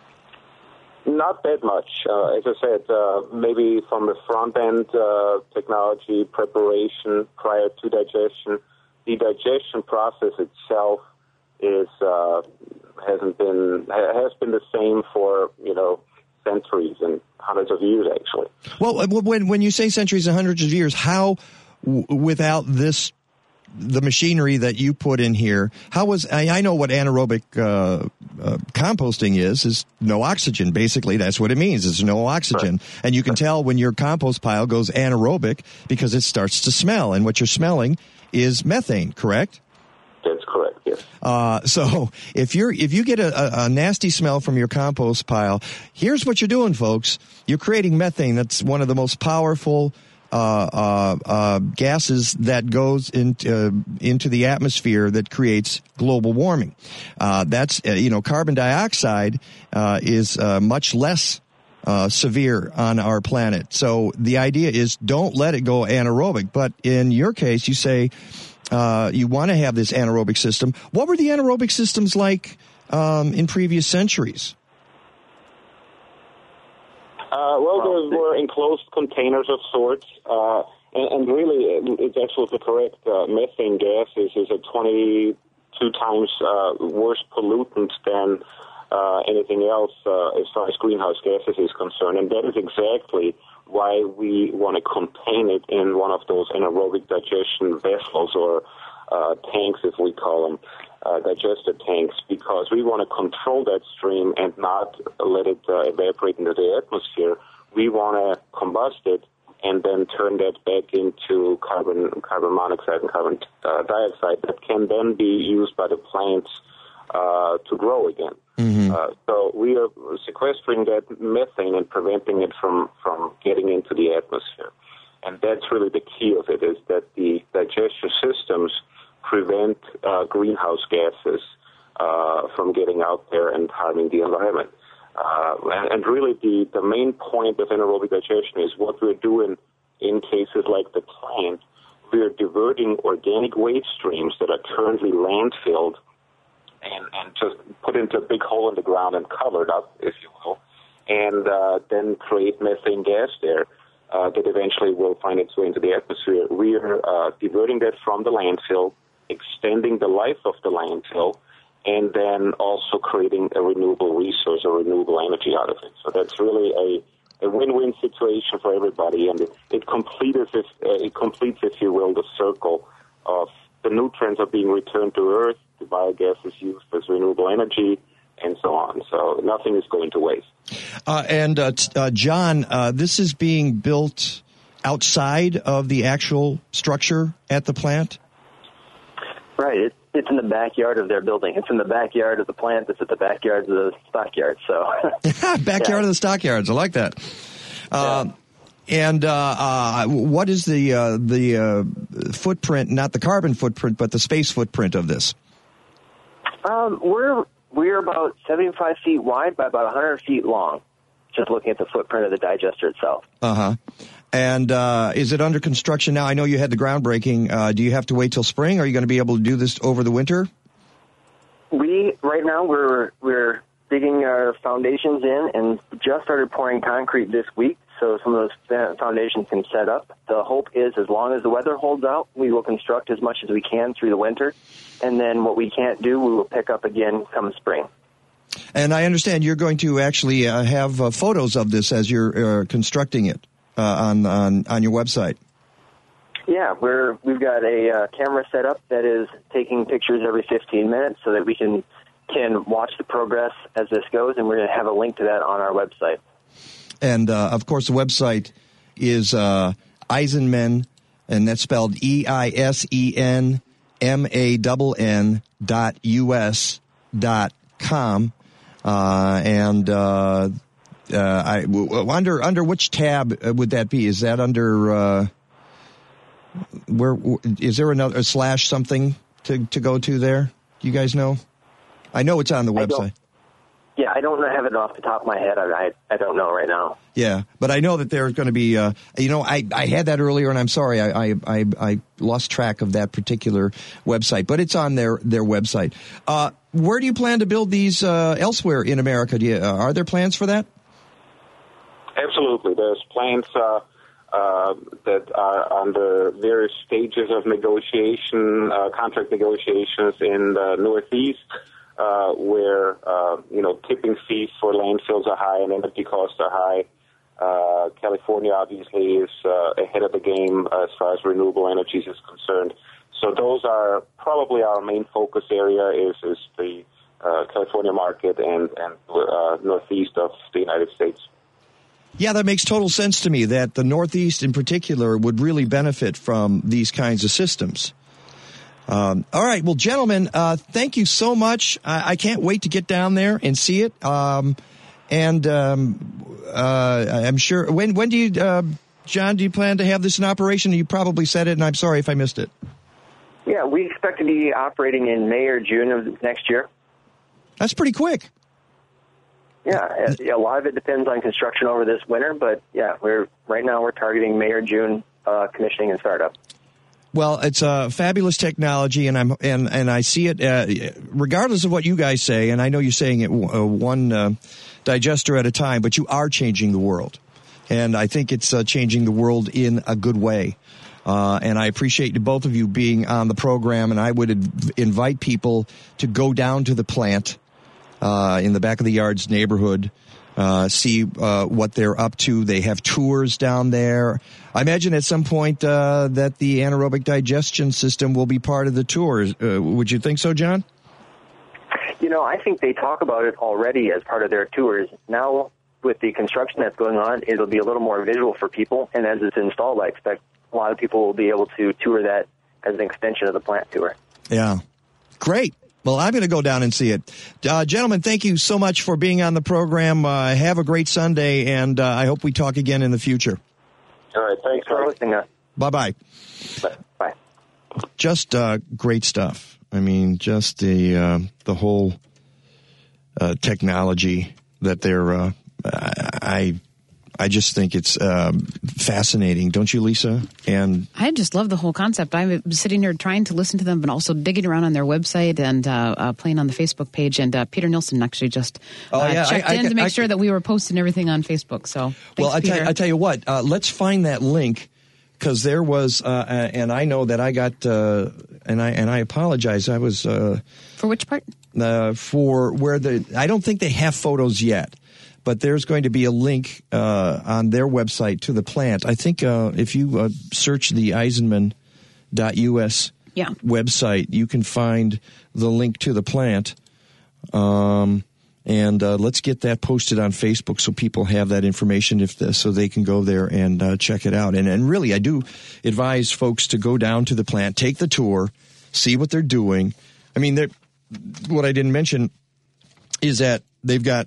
Not that much. Uh, as I said, uh, maybe from the front end uh, technology preparation prior to digestion, the digestion process itself is uh, hasn't been has been the same for you know centuries and hundreds of years, actually. Well, when when you say centuries and hundreds of years, how w- without this, the machinery that you put in here, how was, I, I know what anaerobic uh, uh, composting is, is no oxygen. Basically, that's what it means. It's no oxygen. Right. And you can tell when your compost pile goes anaerobic because it starts to smell. And what you're smelling is methane, correct? That's correct, yes. Uh, so if you're if you get a, a nasty smell from your compost pile, here's what you're doing, folks. You're creating methane. That's one of the most powerful uh, uh, uh, gases that goes into uh, into the atmosphere that creates global warming. Uh, that's uh, you know carbon dioxide uh, is uh, much less uh, severe on our planet. So the idea is don't let it go anaerobic. But in your case, you say. Uh, you want to have this anaerobic system. What were the anaerobic systems like um, in previous centuries? Uh, well, they were enclosed containers of sorts, uh, and, and really, it's absolutely correct. Uh, methane gas is, is a twenty-two times uh, worse pollutant than uh, anything else uh, as far as greenhouse gases is concerned, and that is exactly why we want to contain it in one of those anaerobic digestion vessels or uh, tanks, if we call them, uh, digester tanks, because we want to control that stream and not let it uh, evaporate into the atmosphere. We want to combust it and then turn that back into carbon, carbon monoxide and carbon uh, dioxide that can then be used by the plants uh, to grow again. Mm-hmm. Uh, so we are sequestering that methane and preventing it from, from getting into the atmosphere. And that's really the key of it, is that the digestion systems prevent uh, greenhouse gases uh, from getting out there and harming the environment. Uh, and, and really the, the main point of anaerobic digestion is what we're doing in cases like the plant. We're diverting organic waste streams that are currently landfilled and, and just put into a big hole in the ground and covered up, if you will, and uh, then create methane gas there uh, that eventually will find its way into the atmosphere. We are uh, diverting that from the landfill, extending the life of the landfill, and then also creating a renewable resource or renewable energy out of it. So that's really a, a win-win situation for everybody, and it, it completes, if, uh, it completes, if you will, the circle of the nutrients are being returned to Earth, the biogas is used as renewable energy, and so on. So nothing is going to waste. Uh, and uh, t- uh, John, uh, this is being built outside of the actual structure at the plant? Right. It, it's in the backyard of their building. It's in the backyard of the plant. It's at the backyard of the stockyard. So, backyard yeah. of the stockyards. I like that. Uh, yeah. And uh, uh, what is the uh, the uh, footprint? Not the carbon footprint, but the space footprint of this. Um, we're we're about seventy-five feet wide by about one hundred feet long. Just looking at the footprint of the digester itself. Uh huh. And uh, is it under construction now? I know you had the groundbreaking. Uh, do you have to wait till spring? Are you going to be able to do this over the winter? We right now we're we're digging our foundations in and just started pouring concrete this week, so some of those foundations can set up. The hope is, as long as the weather holds out, we will construct as much as we can through the winter, and then what we can't do, we will pick up again come spring. And I understand you're going to actually uh, have uh, photos of this as you're uh, constructing it uh, on, on on your website. Yeah, we're we've got a uh, camera set up that is taking pictures every fifteen minutes, so that we can can watch the progress as this goes, and we're going to have a link to that on our website. And uh, of course, the website is uh, Eisenman, and that's spelled E I S E N M A N N dot U S dot com. Uh, and uh, uh, I under under which tab would that be? Is that under uh, where? Is there another a slash something to to go to there? Do you guys know? I know it's on the website. Yeah, I don't have it off the top of my head. I I, I don't know right now. Yeah, but I know that there's going to be. Uh, you know, I, I had that earlier, and I'm sorry, I, I I I lost track of that particular website. But it's on their their website. Uh, where do you plan to build these uh, elsewhere in America? Do you, uh, are there plans for that? Absolutely, there's plans uh, uh, that are under various stages of negotiation, uh, contract negotiations in the Northeast. Uh, where, uh, you know, tipping fees for landfills are high and energy costs are high. Uh, California obviously is uh, ahead of the game as far as renewable energies is concerned. So those are probably our main focus area is, is the uh, California market and, and uh, northeast of the United States. Yeah, that makes total sense to me that the Northeast in particular would really benefit from these kinds of systems. Um, all right. Well, gentlemen, uh, thank you so much. I, I can't wait to get down there and see it. Um, and um, uh, I'm sure. When when do you, uh, John, do you plan to have this in operation? You probably said it, and I'm sorry if I missed it. Yeah, we expect to be operating in May or June of next year. That's pretty quick. Yeah, a lot of it depends on construction over this winter, but yeah, we're right now we're targeting May or June uh, commissioning and startup. Well, it's a fabulous technology, and I'm and, and I see it uh, regardless of what you guys say. And I know you're saying it uh, one uh, digester at a time, but you are changing the world, and I think it's uh, changing the world in a good way. Uh, and I appreciate both of you being on the program. And I would adv- invite people to go down to the plant uh, in the back of the yards neighborhood. Uh, see uh, what they're up to. They have tours down there. I imagine at some point uh, that the anaerobic digestion system will be part of the tours. Uh, would you think so, John? You know, I think they talk about it already as part of their tours. Now, with the construction that's going on, it'll be a little more visual for people. And as it's installed, I expect a lot of people will be able to tour that as an extension of the plant tour. Yeah. Great. Well, I'm going to go down and see it. Uh, gentlemen, thank you so much for being on the program. Uh, have a great Sunday, and uh, I hope we talk again in the future. All right. Thanks for listening. Bye-bye. Bye. Just uh, great stuff. I mean, just the uh, the whole uh, technology that they're uh, I I just think it's uh, fascinating, don't you, Lisa? And I just love the whole concept. I'm sitting here trying to listen to them, but also digging around on their website and uh, uh, playing on the Facebook page. And uh, Peter Nilsson actually just uh, oh, yeah. checked I, I, in to make I, sure that we were posting everything on Facebook. So, thanks, well, I Peter. tell, I tell you what, uh, let's find that link because there was, uh, and I know that I got, uh, and I and I apologize. I was uh, for which part? Uh, for where the I don't think they have photos yet. But there's going to be a link uh, on their website to the plant. I think uh, if you uh, search the Eisenman dot U S yeah. website, you can find the link to the plant. Um, And uh, let's get that posted on Facebook so people have that information if the, so they can go there and uh, check it out. And, and really, I do advise folks to go down to the plant, take the tour, see what they're doing. I mean, what I didn't mention is that they've got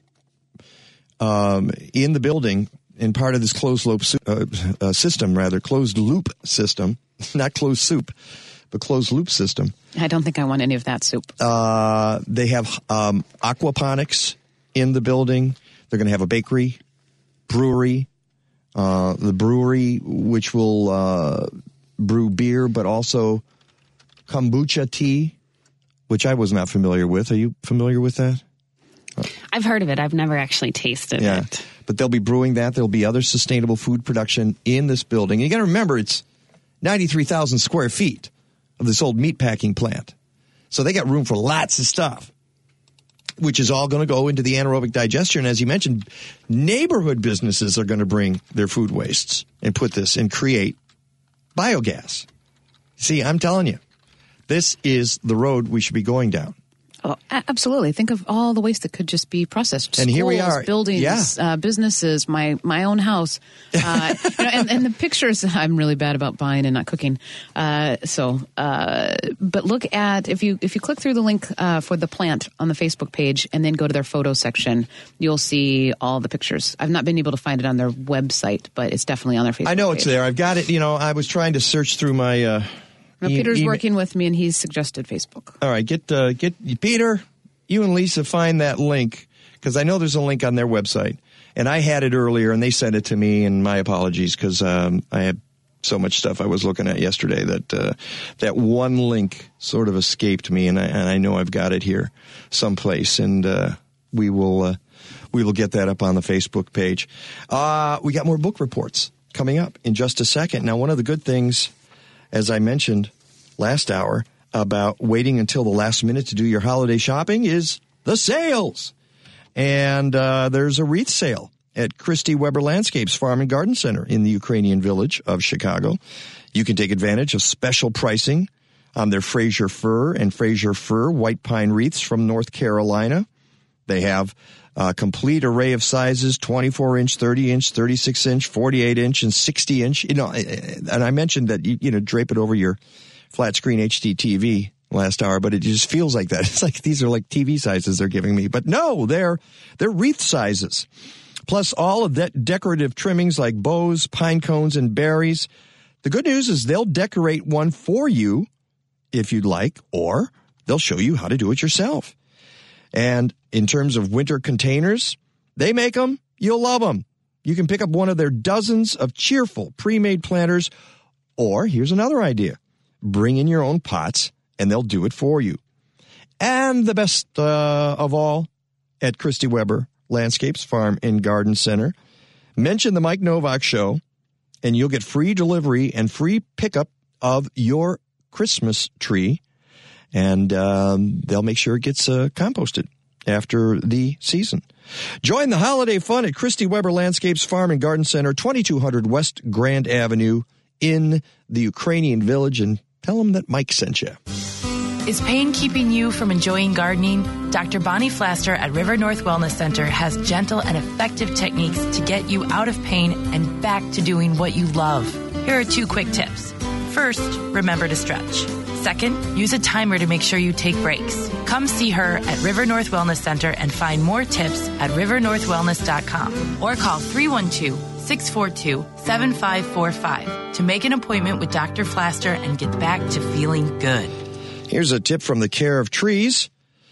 um, in the building, in part of this closed loop uh, uh, system, rather, closed loop system, not closed soup, but closed loop system. I don't think I want any of that soup. Uh, they have um, aquaponics in the building. They're going to have a bakery, brewery, uh, the brewery, which will uh, brew beer, but also kombucha tea, which I was not familiar with. Are you familiar with that? I've heard of it. I've never actually tasted yeah. it. But they'll be brewing that. There'll be other sustainable food production in this building. You got to remember, it's ninety-three thousand square feet of this old meat packing plant. So they got room for lots of stuff, which is all going to go into the anaerobic digester. And as you mentioned, neighborhood businesses are going to bring their food wastes and put this and create biogas. See, I'm telling you, this is the road we should be going down. Oh, absolutely. Think of all the waste that could just be processed. And Schools, here we are. Buildings, yeah. uh, businesses, my, my own house. Uh, you know, and, and the pictures, I'm really bad about buying and not cooking. Uh, so, uh, but look at, if you if you click through the link uh, for the plant on the Facebook page and then go to their photo section, you'll see all the pictures. I've not been able to find it on their website, but it's definitely on their Facebook page. I know it's there. I've got it. You know, I was trying to search through my... Uh, Now, Peter's e- working with me, and he's suggested Facebook. All right, get uh, get Peter, you and Lisa find that link, because I know there's a link on their website. And I had it earlier, and they sent it to me, and my apologies, because um, I had so much stuff I was looking at yesterday that uh, that one link sort of escaped me, and I, and I know I've got it here someplace, and uh, we will uh, we will get that up on the Facebook page. Uh, we got more book reports coming up in just a second. Now, one of the good things, as I mentioned last hour, about waiting until the last minute to do your holiday shopping is the sales. And uh, there's a wreath sale at Christy Weber Landscapes Farm and Garden Center in the Ukrainian village of Chicago. You can take advantage of special pricing on their Fraser Fir and Fraser Fir white pine wreaths from North Carolina. They have a complete array of sizes, twenty-four inch, thirty inch, thirty-six inch, forty-eight inch, and sixty inch. You know, and I mentioned that, you, you know, drape it over your flat screen H D T V last hour, but it just feels like that. It's like these are like T V sizes they're giving me. But no, they're they're wreath sizes. Plus all of that decorative trimmings like bows, pine cones, and berries. The good news is they'll decorate one for you if you'd like, or they'll show you how to do it yourself. And in terms of winter containers, they make them. You'll love them. You can pick up one of their dozens of cheerful pre-made planters, or here's another idea. Bring in your own pots, and they'll do it for you. And the best uh, of all, at Christy Weber Landscapes Farm and Garden Center, mention the Mike Novak Show, and you'll get free delivery and free pickup of your Christmas tree. And um, they'll make sure it gets uh, composted after the season. Join the holiday fun at Christy Weber Landscapes Farm and Garden Center, twenty-two hundred West Grand Avenue in the Ukrainian village, and tell them that Mike sent you. Is pain keeping you from enjoying gardening? Doctor Bonnie Flaster at River North Wellness Center has gentle and effective techniques to get you out of pain and back to doing what you love. Here are two quick tips. First, remember to stretch. Second, use a timer to make sure you take breaks. Come see her at River North Wellness Center and find more tips at river north wellness dot com or call three one two, six four two, seven five four five to make an appointment with Doctor Flaster and get back to feeling good. Here's a tip from the Care of Trees.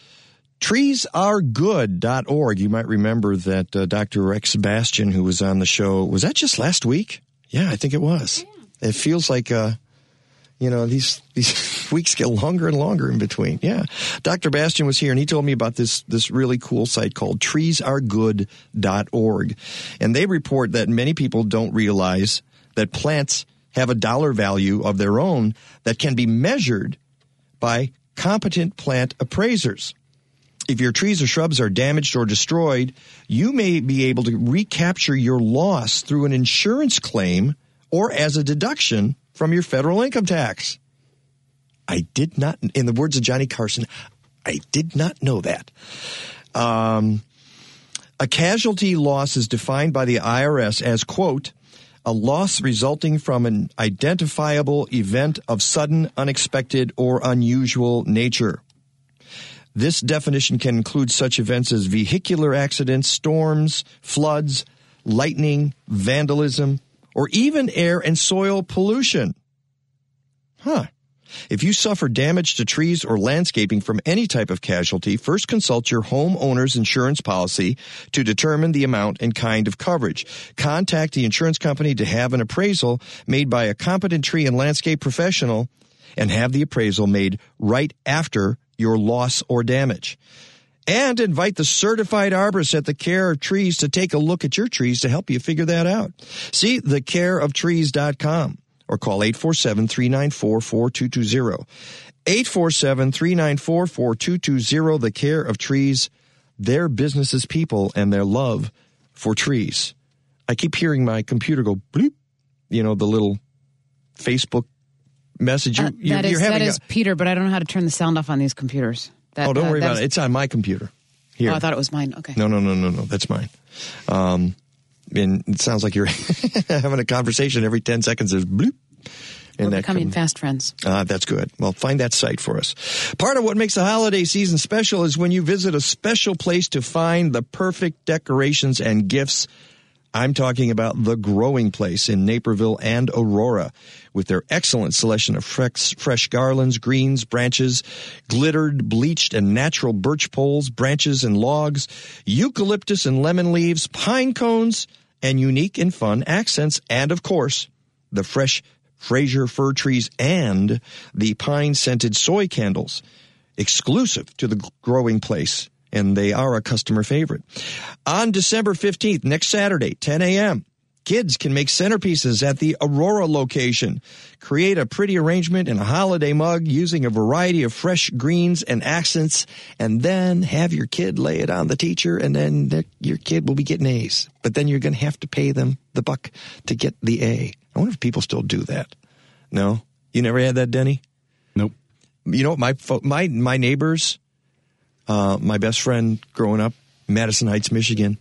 trees are good dot org. You might remember that uh, Doctor Rex Sebastian, who was on the show, was that just last week? Yeah, I think it was. Yeah. It feels like... Uh, You know, these these weeks get longer and longer in between. Yeah. Doctor Bastian was here, and he told me about this this really cool site called trees are good dot org. And they report that many people don't realize that plants have a dollar value of their own that can be measured by competent plant appraisers. If your trees or shrubs are damaged or destroyed, you may be able to recapture your loss through an insurance claim or as a deduction from your federal income tax. I did not, in the words of Johnny Carson, I did not know that. Um, A casualty loss is defined by the I R S as, quote, a loss resulting from an identifiable event of sudden, unexpected, or unusual nature. This definition can include such events as vehicular accidents, storms, floods, lightning, vandalism, or even air and soil pollution. Huh. If you suffer damage to trees or landscaping from any type of casualty, first consult your homeowner's insurance policy to determine the amount and kind of coverage. Contact the insurance company to have an appraisal made by a competent tree and landscape professional and have the appraisal made right after your loss or damage. And invite the certified arborist at the Care of Trees to take a look at your trees to help you figure that out. See the care of trees dot com. Or call eight four seven, three nine four, four two two zero. eight four seven, three nine four, four two two zero, The Care of Trees, their business's people and their love for trees. I keep hearing my computer go bleep, you know, the little Facebook message. You, Uh, you're, that is, you're having that is a, Peter, but I don't know how to turn the sound off on these computers. That, oh, don't uh, worry about is- it. It's on my computer. Here. Oh, I thought it was mine. Okay. No, no, no, no, no. That's mine. Um, and it sounds like you're having a conversation every ten seconds. There's bloop. We're And that becoming comes- fast friends. Ah, that's good. Well, find that site for us. Part of what makes the holiday season special is when you visit a special place to find the perfect decorations and gifts. I'm talking about The Growing Place in Naperville and Aurora, with their excellent selection of fresh, fresh garlands, greens, branches, glittered, bleached, and natural birch poles, branches and logs, eucalyptus and lemon leaves, pine cones, and unique and fun accents, and, of course, the fresh Fraser fir trees and the pine-scented soy candles, exclusive to The Growing Place, and they are a customer favorite. On December fifteenth, next Saturday, ten a.m., kids can make centerpieces at the Aurora location. Create a pretty arrangement in a holiday mug using a variety of fresh greens and accents, and then have your kid lay it on the teacher, and then the, your kid will be getting A's. But then you're going to have to pay them the buck to get the A. I wonder if people still do that. No? You never had that, Denny? Nope. You know what? My fo- my my neighbors, uh, my best friend growing up, Madison Heights, Michigan,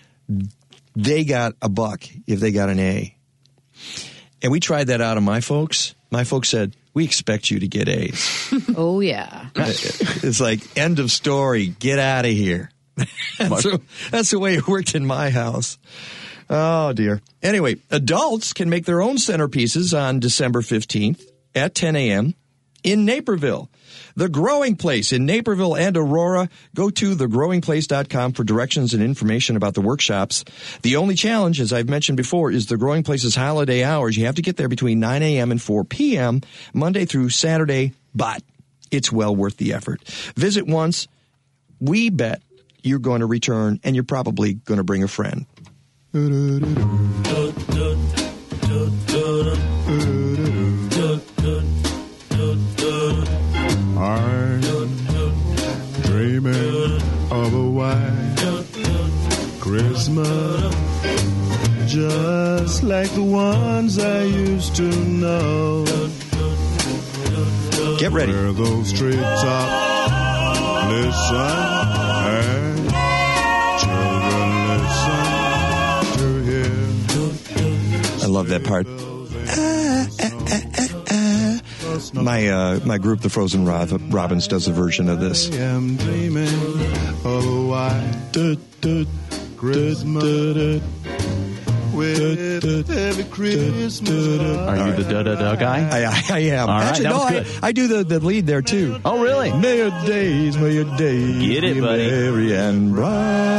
they got a buck if they got an A. And we tried that out on my folks. My folks said, we expect you to get A's. Oh, yeah. It's like, end of story. Get out of here. that's, the, that's the way it worked in my house. Oh, dear. Anyway, adults can make their own centerpieces on December fifteenth at ten a.m. in Naperville. The Growing Place in Naperville and Aurora. Go to the growing place dot com for directions and information about the workshops. The only challenge, as I've mentioned before, is The Growing Place's holiday hours. You have to get there between nine a.m. and four p.m., Monday through Saturday, but it's well worth the effort. Visit once. We bet you're going to return, and you're probably going to bring a friend. I'm dreaming of a white Christmas, just like the ones I used to know. Get ready. Where those treetops listen and children listen. I love that part. My uh, my group, the Frozen Rob- Robins, does a version of this. I am dreaming of a white Christmas with every Christmas. Are you the da-da-da guy? I, I, I am. All right, Actually, that no, was I, good. I do the, the lead there, too. Oh, really? May your days, may your days Get it, be buddy. merry and bright.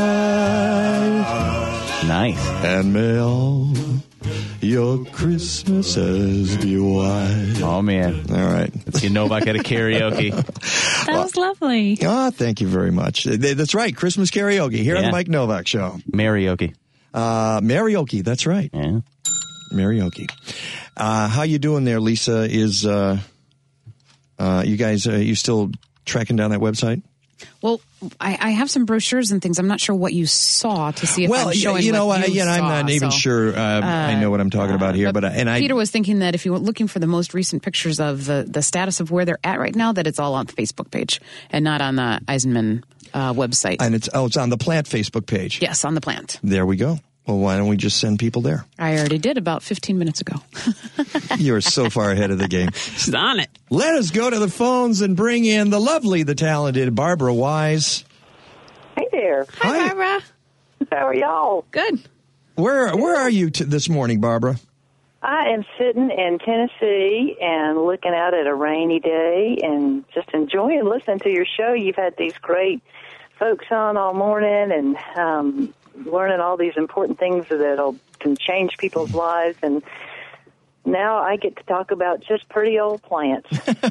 Nice. And may all your Christmases be white. Oh, man. All right. Let's get Novak at a karaoke. That was lovely. Ah, thank you very much. That's right. Christmas karaoke here on Yeah. the Mike Novak Show. Marioke. Uh, Marioke, that's right. Yeah. Marioke. Uh, how you doing there, Lisa? Is uh, uh, you guys, uh, you still tracking down that website? Well, I, I have some brochures and things. I'm not sure what you saw to see if well, I'm showing you know, what I, you you know, I'm saw, not even so. sure. Uh, I know what I'm talking about here, but, uh, and I. Peter was thinking that if you were looking for the most recent pictures of the, the status of where they're at right now, that it's all on the Facebook page and not on the Eisenman uh, website. And it's oh, it's on the plant Facebook page. Yes, on the plant. There we go. Well, why don't we just send people there? I already did about fifteen minutes ago. You're so far ahead of the game. She's on it. Let us go to the phones and bring in the lovely, the talented Barbara Wise. Hey there. Hi, Hi. Barbara. How are y'all? Good. Where Where are you t- this morning, Barbara? I am sitting in Tennessee and looking out at a rainy day and just enjoying listening to your show. You've had these great folks on all morning and um, learning all these important things that can change people's lives. And now I get to talk about just pretty old plants.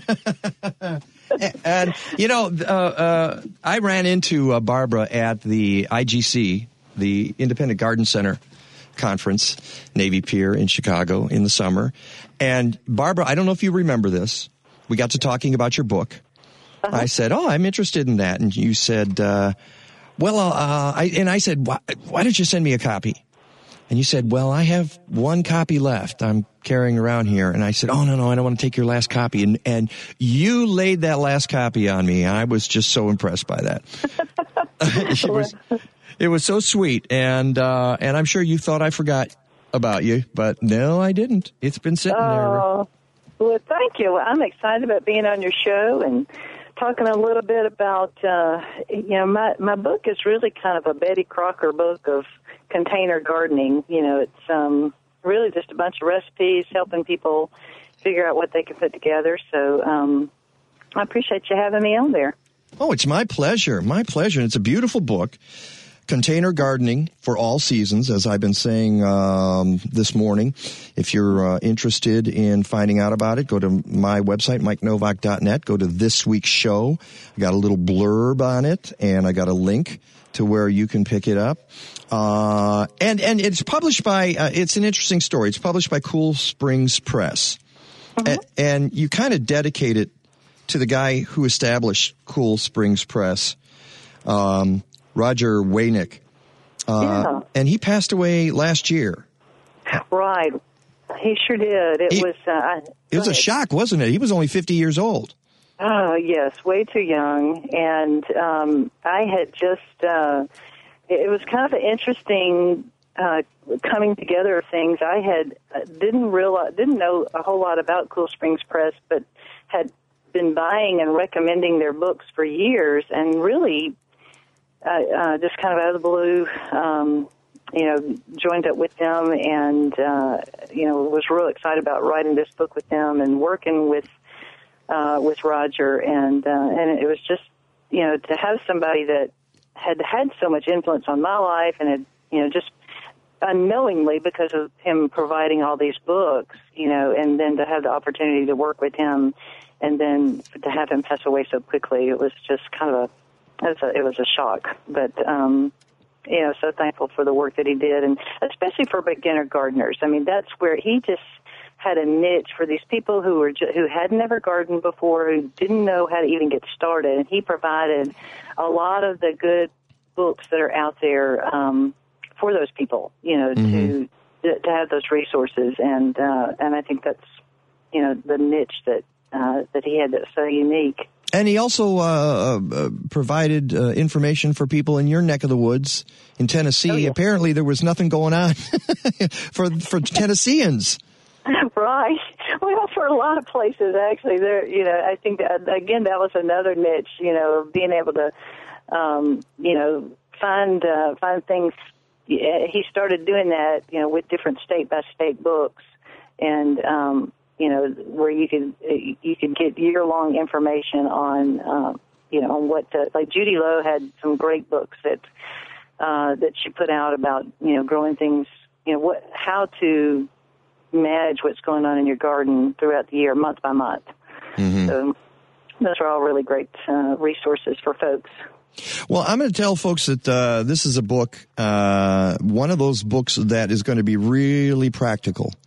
And, you know, uh, uh, I ran into uh, Barbara at the I G C, the Independent Garden Center conference, Navy Pier in Chicago in the summer. And Barbara, I don't know if you remember this. We got to talking about your book. Uh-huh. I said, oh, I'm interested in that. And you said, uh, well, uh, I, and I said, why, why don't you send me a copy? And you said, well, I have one copy left I'm carrying around here. And I said, oh, no, no, I don't want to take your last copy. And, and you laid that last copy on me. I was just so impressed by that. it was, it was so sweet. And, uh, and I'm sure you thought I forgot about you, but no, I didn't. It's been sitting uh, there. Well, thank you. I'm excited about being on your show and talking a little bit about, uh, you know, my, my book is really kind of a Betty Crocker book of container gardening. You know, it's um, really just a bunch of recipes helping people figure out what they can put together. So um, I appreciate you having me on there. Oh, it's my pleasure. My pleasure. And it's a beautiful book. Container gardening for all seasons, as I've been saying um, this morning. If you're uh, interested in finding out about it, go to my website, mike novak dot net. Go to this week's show. I got a little blurb on it, and I got a link to where you can pick it up. Uh, and, and it's published by, uh, it's an interesting story. It's published by Cool Springs Press. Mm-hmm. A- and you kind of dedicate it to the guy who established Cool Springs Press, um, Roger Waynick. Uh, yeah. And he passed away last year. Right. He sure did. It he, was, uh, it was a shock, wasn't it? He was only fifty years old. Oh, yes, way too young. And um, I had just, uh, it was kind of an interesting uh, coming together of things. I had uh, didn't realize, didn't know a whole lot about Cool Springs Press, but had been buying and recommending their books for years, and really uh, uh, just kind of out of the blue, um, you know, joined up with them, and uh, you know, was real excited about writing this book with them and working with. Uh, with Roger, and uh, and it was just, you know, to have somebody that had had so much influence on my life and had, you know, just unknowingly because of him providing all these books, you know, and then to have the opportunity to work with him, and then to have him pass away so quickly, it was just kind of a, it was a, it was a shock. But, um, you know, so thankful for the work that he did, and especially for beginner gardeners. I mean, that's where he just had a niche for these people who were ju- who had never gardened before, who didn't know how to even get started. And he provided a lot of the good books that are out there um, for those people, you know, mm-hmm. to to have those resources. And uh, and I think that's, you know, the niche that uh, that he had that's so unique. And he also uh, uh, provided uh, information for people in your neck of the woods in Tennessee. Oh, yeah. Apparently, there was nothing going on for for Tennesseans. Right. Well, for a lot of places, actually, there. You know, I think that, again, that was another niche. You know, being able to, um, you know, find uh, find things. He started doing that, you know, with different state by state books, and um, you know, where you could you could get year long information on, uh, you know, on what to, like Judy Lowe had some great books that uh, that she put out about, you know, growing things. You know, what how to manage what's going on in your garden throughout the year, month by month. Mm-hmm. So those are all really great uh, resources for folks. Well, I'm going to tell folks that uh, this is a book, uh, one of those books that is going to be really practical.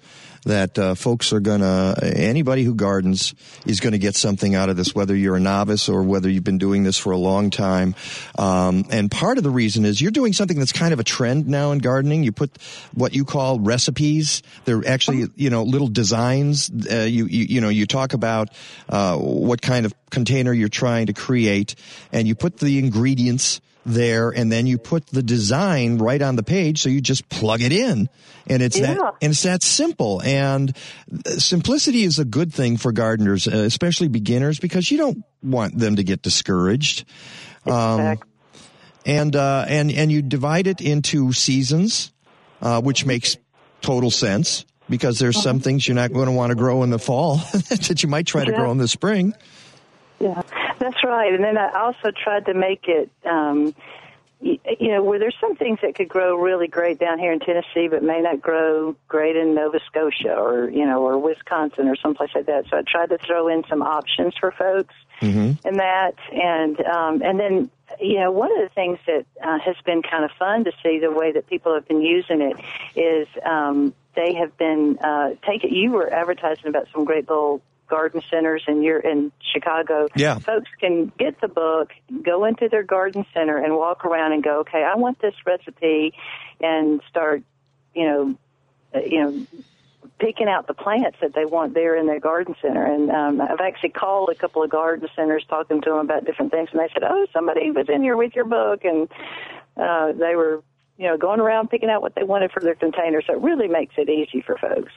that uh, folks are gonna, anybody who gardens is gonna get something out of this, whether you're a novice or whether you've been doing this for a long time. Um, and part of the reason is you're doing something that's kind of a trend now in gardening. You put what you call recipes. They're actually, you know, little designs. Uh, you, you, you know, you talk about uh, what kind of container you're trying to create, and you put the ingredients there, and then you put the design right on the page, so you just plug it in, and it's Yeah. that and it's that simple. And simplicity is a good thing for gardeners, uh, especially beginners, because you don't want them to get discouraged. Um, and uh, and and you divide it into seasons, uh, which makes total sense, because there's some things you're not going to want to grow in the fall that you might try to Yeah. grow in the spring. Yeah, that's right. And then I also tried to make it, um, you, you know, where there's some things that could grow really great down here in Tennessee, but may not grow great in Nova Scotia or, you know, or Wisconsin or someplace like that. So I tried to throw in some options for folks Mm-hmm. in that. And, um, and then, you know, one of the things that uh, has been kind of fun to see the way that people have been using it is um, they have been uh, taking, you were advertising about some great little garden centers and you're in Chicago. Yeah. Folks can get the book, go into their garden center and walk around and go, okay, I want this recipe, and start, you know, uh, you know, picking out the plants that they want there in their garden center. And um, I've actually called a couple of garden centers talking to them about different things, and they said, oh, somebody was in here with your book, and uh, they were, you know, going around picking out what they wanted for their containers. So it really makes it easy for folks.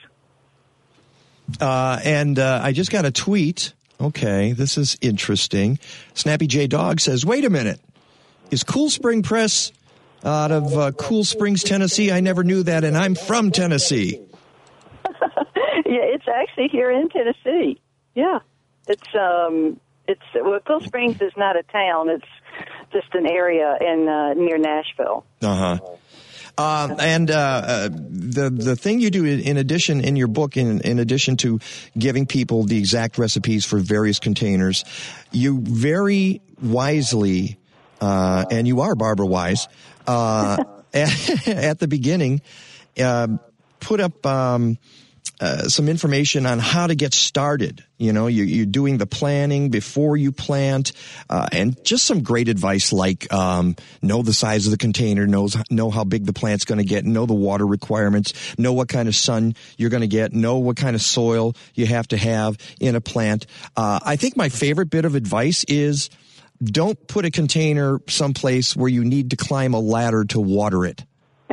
Uh, and uh, I just got a tweet. Okay, this is interesting. Snappy J Dog says, wait a minute. Is Cool Spring Press out of uh, Cool Springs, Tennessee? I never knew that, and I'm from Tennessee. Yeah, it's actually here in Tennessee. Yeah. It's, um, it's, well, Cool Springs is not a town. It's just an area in, uh, near Nashville. Uh-huh. Uh, and uh, uh, the the thing you do in, in addition in your book, in in addition to giving people the exact recipes for various containers, you very wisely, uh, and you are Barbara Wise, uh, at, at the beginning, uh, put up um, uh, some information on how to get started. You know, you, you're doing the planning before you plant, uh, and just some great advice like um, know the size of the container, knows know how big the plant's going to get, know the water requirements, know what kind of sun you're going to get, know what kind of soil you have to have in a plant. Uh, I think my favorite bit of advice is don't put a container someplace where you need to climb a ladder to water it.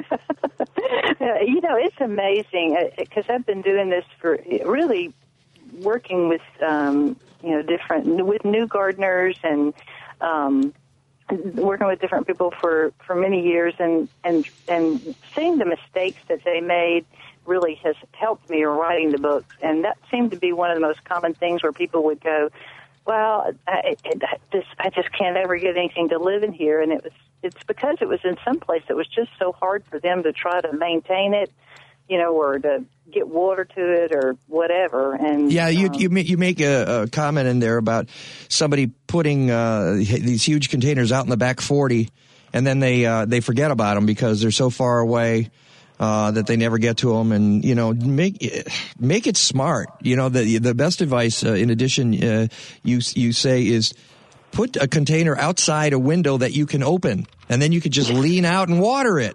You know, it's amazing because I've been doing this for really working with, um, you know, different, with new gardeners and um, working with different people for, for many years, and, and, and seeing the mistakes that they made really has helped me in writing the books. And that seemed to be one of the most common things where people would go, well, I, I, just, I just can't ever get anything to live in here. And it was, it's because it was in some place that was just so hard for them to try to maintain it, you know, or to get water to it or whatever. And yeah, you um, you make, you make a, a comment in there about somebody putting uh, these huge containers out in the back forty, and then they uh, they forget about them because they're so far away uh, that they never get to them. And you know, make make it smart. You know, the the best advice, uh, in addition, uh, you you say is put a container outside a window that you can open, and then you could just lean out and water it.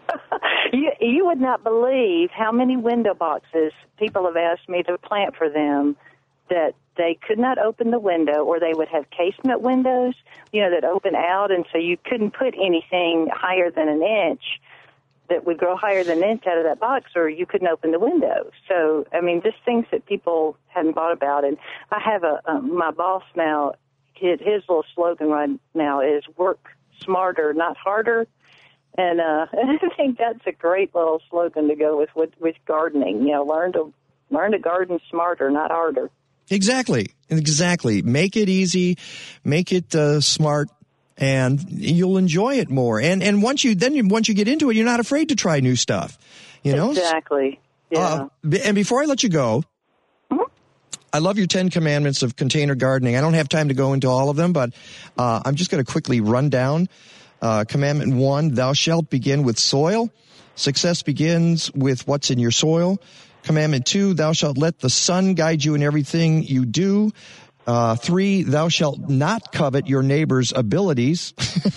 You, you would not believe how many window boxes people have asked me to plant for them that they could not open the window, or they would have casement windows, you know, that open out, and so you couldn't put anything higher than an inch that would grow higher than an inch out of that box, or you couldn't open the window. So, I mean, just things that people hadn't thought about. And I have a, um, my boss now, his, his little slogan right now is work smarter, not harder. And uh, I think that's a great little slogan to go with, with with gardening. You know, learn to learn to garden smarter, not harder. Exactly, exactly. Make it easy, make it uh, smart, and you'll enjoy it more. And and once you then you, once you get into it, you're not afraid to try new stuff. You know, exactly. Yeah. Uh, and before I let you go, mm-hmm. I love your Ten Commandments of container gardening. I don't have time to go into all of them, but uh, I'm just going to quickly run down. Uh, commandment one, thou shalt begin with soil. Success begins with what's in your soil. Commandment two, thou shalt let the sun guide you in everything you do. Uh, three, thou shalt not covet your neighbor's abilities.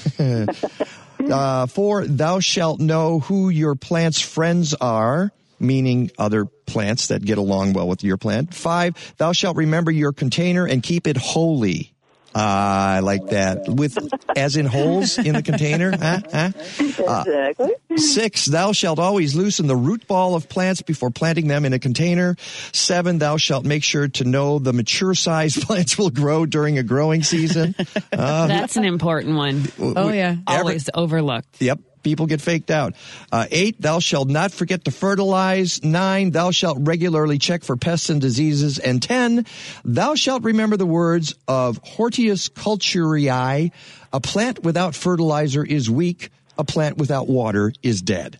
uh, four, thou shalt know who your plant's friends are, meaning other plants that get along well with your plant. Five, thou shalt remember your container and keep it holy. Uh, I like that. With, as in holes in the container. Huh? Huh? Exactly. Uh, six, thou shalt always loosen the root ball of plants before planting them in a container. Seven, thou shalt make sure to know the mature size plants will grow during a growing season. Uh, That's an important one. Oh, yeah. Always overlooked. Yep. People get faked out. Uh, eight, thou shalt not forget to fertilize. Nine, thou shalt regularly check for pests and diseases. And ten, thou shalt remember the words of Hortius Culturii, a plant without fertilizer is weak, a plant without water is dead.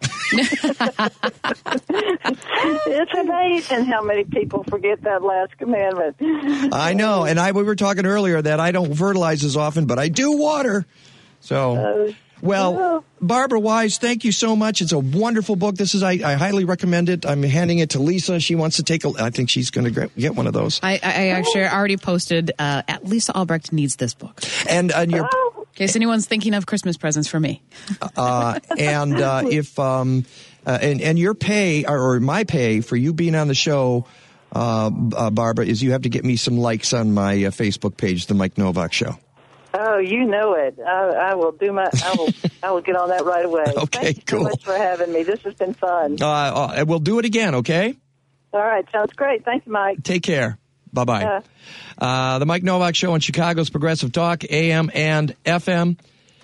It's amazing how many people forget that last commandment. I know, and I we were talking earlier that I don't fertilize as often, but I do water. So... Uh, Well, Barbara Wise, thank you so much. It's a wonderful book. This is I, I highly recommend it. I'm handing it to Lisa. She wants to take a. I think she's going to get one of those. I, I actually already posted. Uh, at Lisa Albrecht needs this book. And uh, your, in case anyone's thinking of Christmas presents for me. uh, and uh, if um, uh, and and your pay or, or my pay for you being on the show, uh, uh, Barbara, is you have to get me some likes on my uh, Facebook page, The Mike Novak Show. Oh, you know it. I, I will do my. I will. I will get on that right away. Okay, Thank you cool. so much for having me. This has been fun. Uh, uh, we'll do it again, okay? All right, sounds great. Thank you, Mike. Take care. Bye-bye. Uh, uh, the Mike Novak Show on Chicago's Progressive Talk, A M and F M.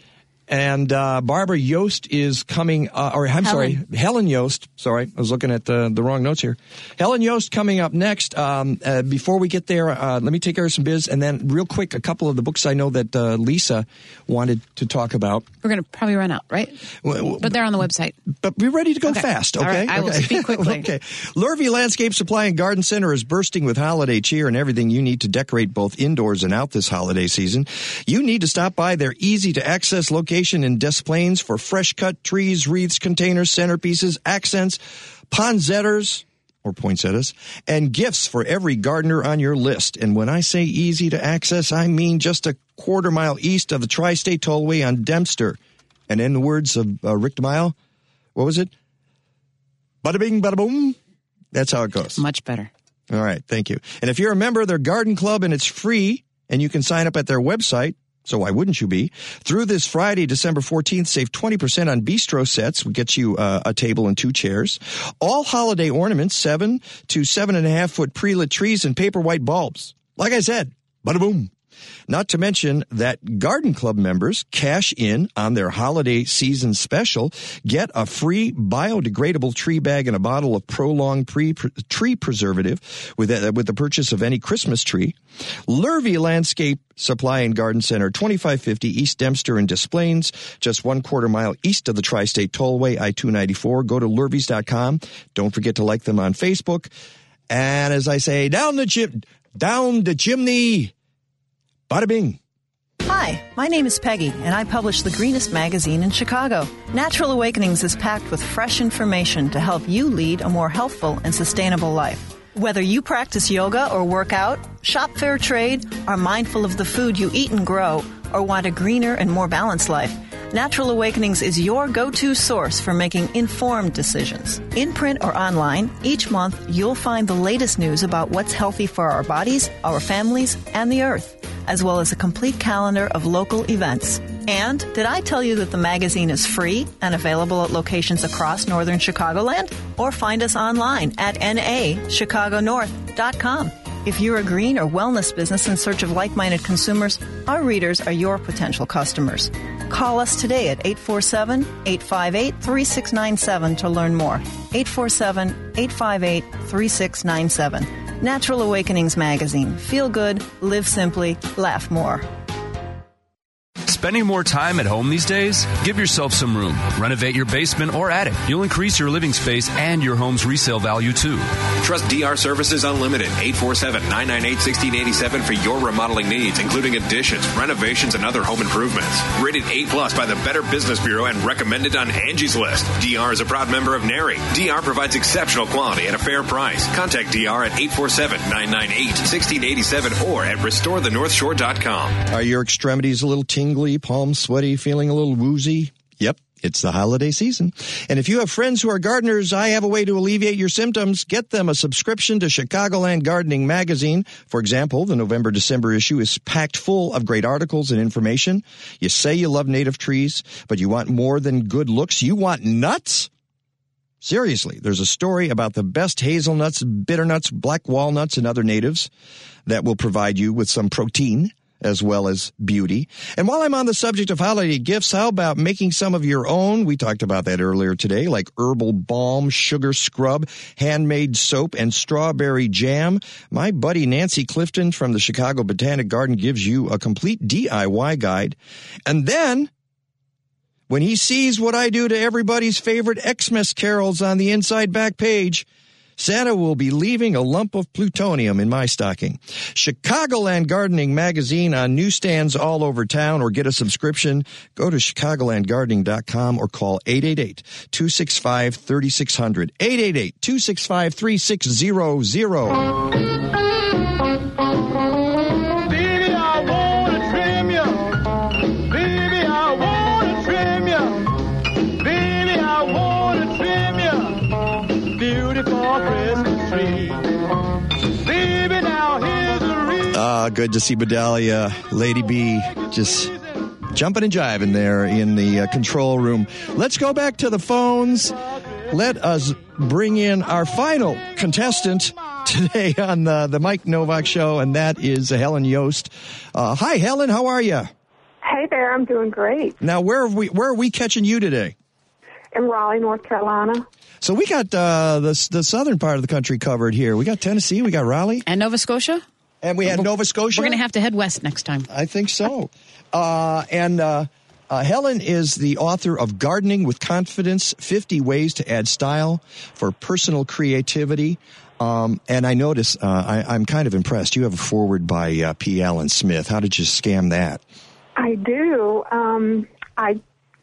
And uh, Barbara Yost is coming, uh, or I'm Helen. sorry, Helen Yost. Sorry, I was looking at the, the wrong notes here. Helen Yost coming up next. Um, uh, before we get there, uh, let me take care of some biz. And then real quick, a couple of the books I know that uh, Lisa wanted to talk about. We're going to probably run out, right? Well, But they're on the website. But be ready to go Okay. fast, All okay? right, I will okay. speak quickly. Okay. Lurvy Landscape Supply and Garden Center is bursting with holiday cheer and everything you need to decorate both indoors and out this holiday season. You need to stop by their easy-to-access location in Des Plaines for fresh-cut trees, wreaths, containers, centerpieces, accents, poinsettias, or poinsettias, and gifts for every gardener on your list. And when I say easy to access, I mean just a quarter mile east of the Tri-State Tollway on Dempster. And in the words of uh, Rick DeMille, what was it? Bada bing, bada boom. That's how it goes. Much better. All right, thank you. And if you're a member of their garden club and it's free, and you can sign up at their website, so why wouldn't you be? Through this Friday, December fourteenth, save twenty percent on bistro sets. We get you uh, a table and two chairs. All holiday ornaments, seven to seven and a half foot pre-lit trees and paper white bulbs. Like I said, bada boom. Not to mention that Garden Club members cash in on their holiday season special, get a free biodegradable tree bag and a bottle of Prolong pre- tree preservative with, uh, with the purchase of any Christmas tree. Lurvy Landscape Supply and Garden Center, twenty-five fifty East Dempster in Des Plaines, just one quarter mile east of the Tri-State Tollway, I two ninety-four. Go to lurvys dot com. Don't forget to like them on Facebook. And as I say, down the chim- down the chimney. Bada bing. Hi, my name is Peggy, and I publish the greenest magazine in Chicago. Natural Awakenings is packed with fresh information to help you lead a more healthful and sustainable life. Whether you practice yoga or work out, shop fair trade, are mindful of the food you eat and grow, or want a greener and more balanced life, Natural Awakenings is your go-to source for making informed decisions. In print or online, each month you'll find the latest news about what's healthy for our bodies, our families, and the earth, as well as a complete calendar of local events. And did I tell you that the magazine is free and available at locations across northern Chicagoland? Or find us online at N A chicago north dot com. If you're a green or wellness business in search of like-minded consumers, our readers are your potential customers. Call us today at eight four seven, eight five eight, three six nine seven to learn more. eight four seven, eight five eight, three six nine seven. Natural Awakenings Magazine. Feel good, live simply, laugh more. Spending more time at home these days? Give yourself some room. Renovate your basement or attic. You'll increase your living space and your home's resale value, too. Trust D R Services Unlimited, eight four seven, nine nine eight, one six eight seven for your remodeling needs, including additions, renovations, and other home improvements. Rated A plus by the Better Business Bureau and recommended on Angie's List. D R is a proud member of NARI. D R provides exceptional quality at a fair price. Contact D R at eight four seven, nine nine eight, one six eight seven or at restore the north shore dot com. Are your extremities a little tingly, palms sweaty, feeling a little woozy? Yep. It's the holiday season. And if you have friends who are gardeners, I have a way to alleviate your symptoms. Get them a subscription to Chicagoland Gardening Magazine. For example, the November-December issue is packed full of great articles and information. You say you love native trees, but you want more than good looks. You want nuts? Seriously, there's a story about the best hazelnuts, bitternuts, black walnuts, and other natives that will provide you with some protein as well as beauty. And while I'm on the subject of holiday gifts, how about making some of your own? We talked about that earlier today, like herbal balm, sugar scrub, handmade soap, and strawberry jam. My buddy Nancy Clifton from the Chicago Botanic Garden gives you a complete D I Y guide. And then, when he sees what I do to everybody's favorite Xmas carols on the inside back page, Santa will be leaving a lump of plutonium in my stocking. Chicagoland Gardening Magazine on newsstands all over town, or get a subscription. Go to chicagoland gardening dot com or call eight eight eight, two six five, three six zero zero. eight eight eight, two six five, three six zero zero. Ah, good to see Bedalia, Lady B, just jumping and jiving there in the uh, control room. Let's go back to the phones. Let us bring in our final contestant today on the, the Mike Novak Show, and that is Helen Yost. Uh, hi, Helen. How are you? Hey there. I'm doing great. Now, where are we, where are we catching you today? In Raleigh, North Carolina. So we got uh, the, the southern part of the country covered here. We got Tennessee. We got Raleigh. And Nova Scotia. And we had Nova Scotia? We're going to have to head west next time. I think so. Uh, and uh, uh, Helen is the author of Gardening with Confidence, fifty Ways to Add Style for Personal Creativity. Um, and I notice, uh, I, I'm kind of impressed. You have a foreword by uh, P. Allen Smith. How did you scam that? I do. Um, I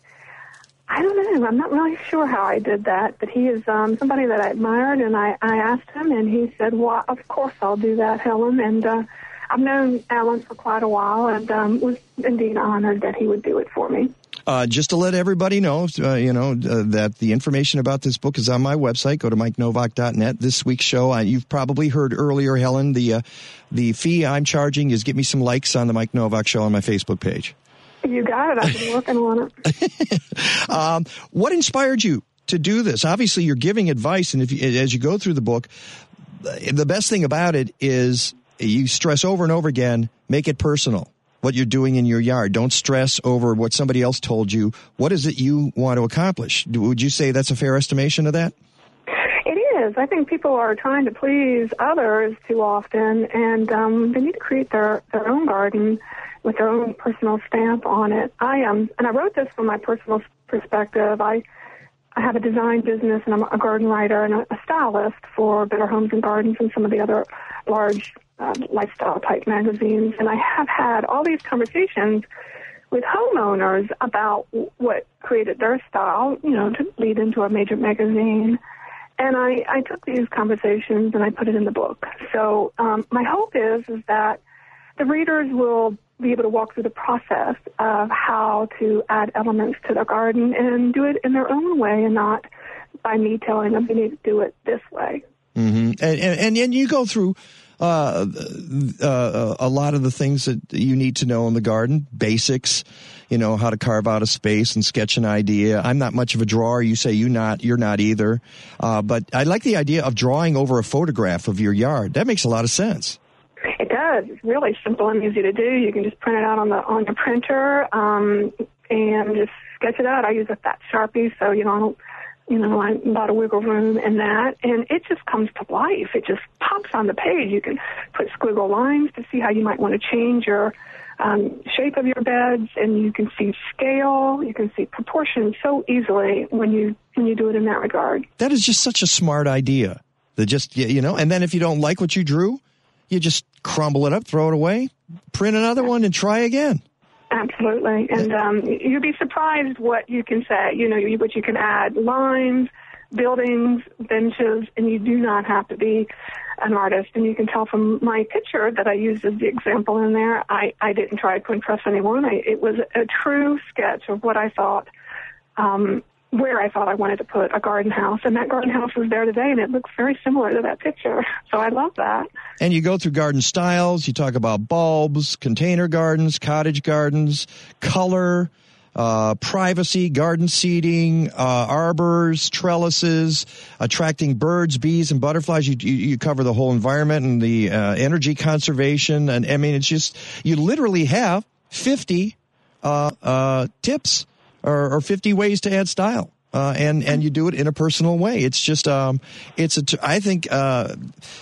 I don't know. I'm not really sure how I did that, but he is um, somebody that I admired, and I, I asked him, and he said, well, of course I'll do that, Helen. And uh, I've known Alan for quite a while, and um, was indeed honored that he would do it for me. Uh, just to let everybody know, uh, you know, uh, that the information about this book is on my website. Go to mike novak dot net. This week's show, uh, you've probably heard earlier, Helen, the uh, the fee I'm charging is get me some likes on the Mike Novak Show on my Facebook page. You got it. I've been working on it. um, what inspired you to do this? Obviously, you're giving advice, and if you, as you go through the book, the best thing about it is you stress over and over again, make it personal, what you're doing in your yard. Don't stress over what somebody else told you. What is it you want to accomplish? Would you say that's a fair estimation of that? It is. I think people are trying to please others too often, and um, they need to create their, their own garden with their own personal stamp on it. I um, and I wrote this from my personal perspective. I I have a design business, and I'm a garden writer and a, a stylist for Better Homes and Gardens and some of the other large uh, lifestyle-type magazines. And I have had all these conversations with homeowners about what created their style, you know, to lead into a major magazine. And I, I took these conversations and I put it in the book. So um, my hope is is that the readers will be able to walk through the process of how to add elements to their garden and do it in their own way, and not by me telling them you need to do it this way. Mm-hmm. And, and, and you go through uh, uh, a lot of the things that you need to know in the garden, basics, you know, how to carve out a space and sketch an idea. I'm not much of a drawer. You say you not, you're not either. Uh, but I like the idea of drawing over a photograph of your yard. That makes a lot of sense. It does. It's really simple and easy to do. You can just print it out on the on your printer um, and just sketch it out. I use a fat Sharpie, so you know I don't, you know, I, a lot of wiggle room in that, and it just comes to life. It just pops on the page. You can put squiggle lines to see how you might want to change your um, shape of your beds, and you can see scale, you can see proportions so easily when you when you do it in that regard. That is just such a smart idea. That just, you know, and then if you don't like what you drew, you just crumble it up, throw it away, print another one, and try again. Absolutely. And um, you'd be surprised what you can say, you know, what you can add. Lines, buildings, benches, and you do not have to be an artist. And you can tell from my picture that I used as the example in there, I, I didn't try to impress anyone. I, it was a true sketch of what I thought, um, where I thought I wanted to put a garden house. And that garden house is there today, and it looks very similar to that picture. So I love that. And you go through garden styles. You talk about bulbs, container gardens, cottage gardens, color, uh, privacy, garden seating, uh, arbors, trellises, attracting birds, bees, and butterflies. You, you, you cover the whole environment and the uh, energy conservation. And I mean, it's just, you literally have fifty uh, uh, tips or, or fifty ways to add style. Uh, and, and you do it in a personal way. It's just, um, it's a, t- I think, uh,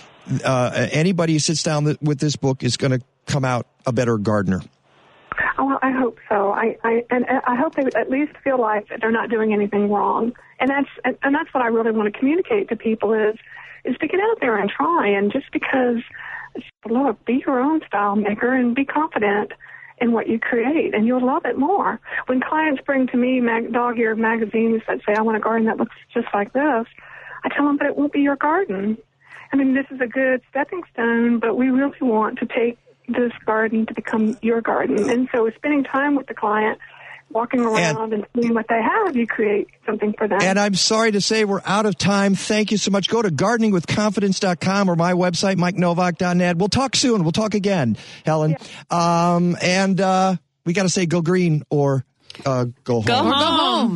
uh, anybody who sits down th- with this book is going to come out a better gardener. Oh, well, I hope so. I, I and I hope they at least feel like that they're not doing anything wrong. And that's and, and that's what I really want to communicate to people is is to get out there and try. And just because, look, be your own style maker and be confident in what you create, and you'll love it more. When clients bring to me mag- dog-eared magazines that say, I want a garden that looks just like this, I tell them, but it won't be your garden. I mean, this is a good stepping stone, but we really want to take this garden to become your garden. And so spending time with the client, walking around and, and seeing what they have, you create something for them. And I'm sorry to say we're out of time. Thank you so much. Go to gardening with confidence dot com or my website, mike novak dot net. We'll talk soon. We'll talk again, Helen. Yeah. Um, and uh, we got to say go green or uh, go home. Go home.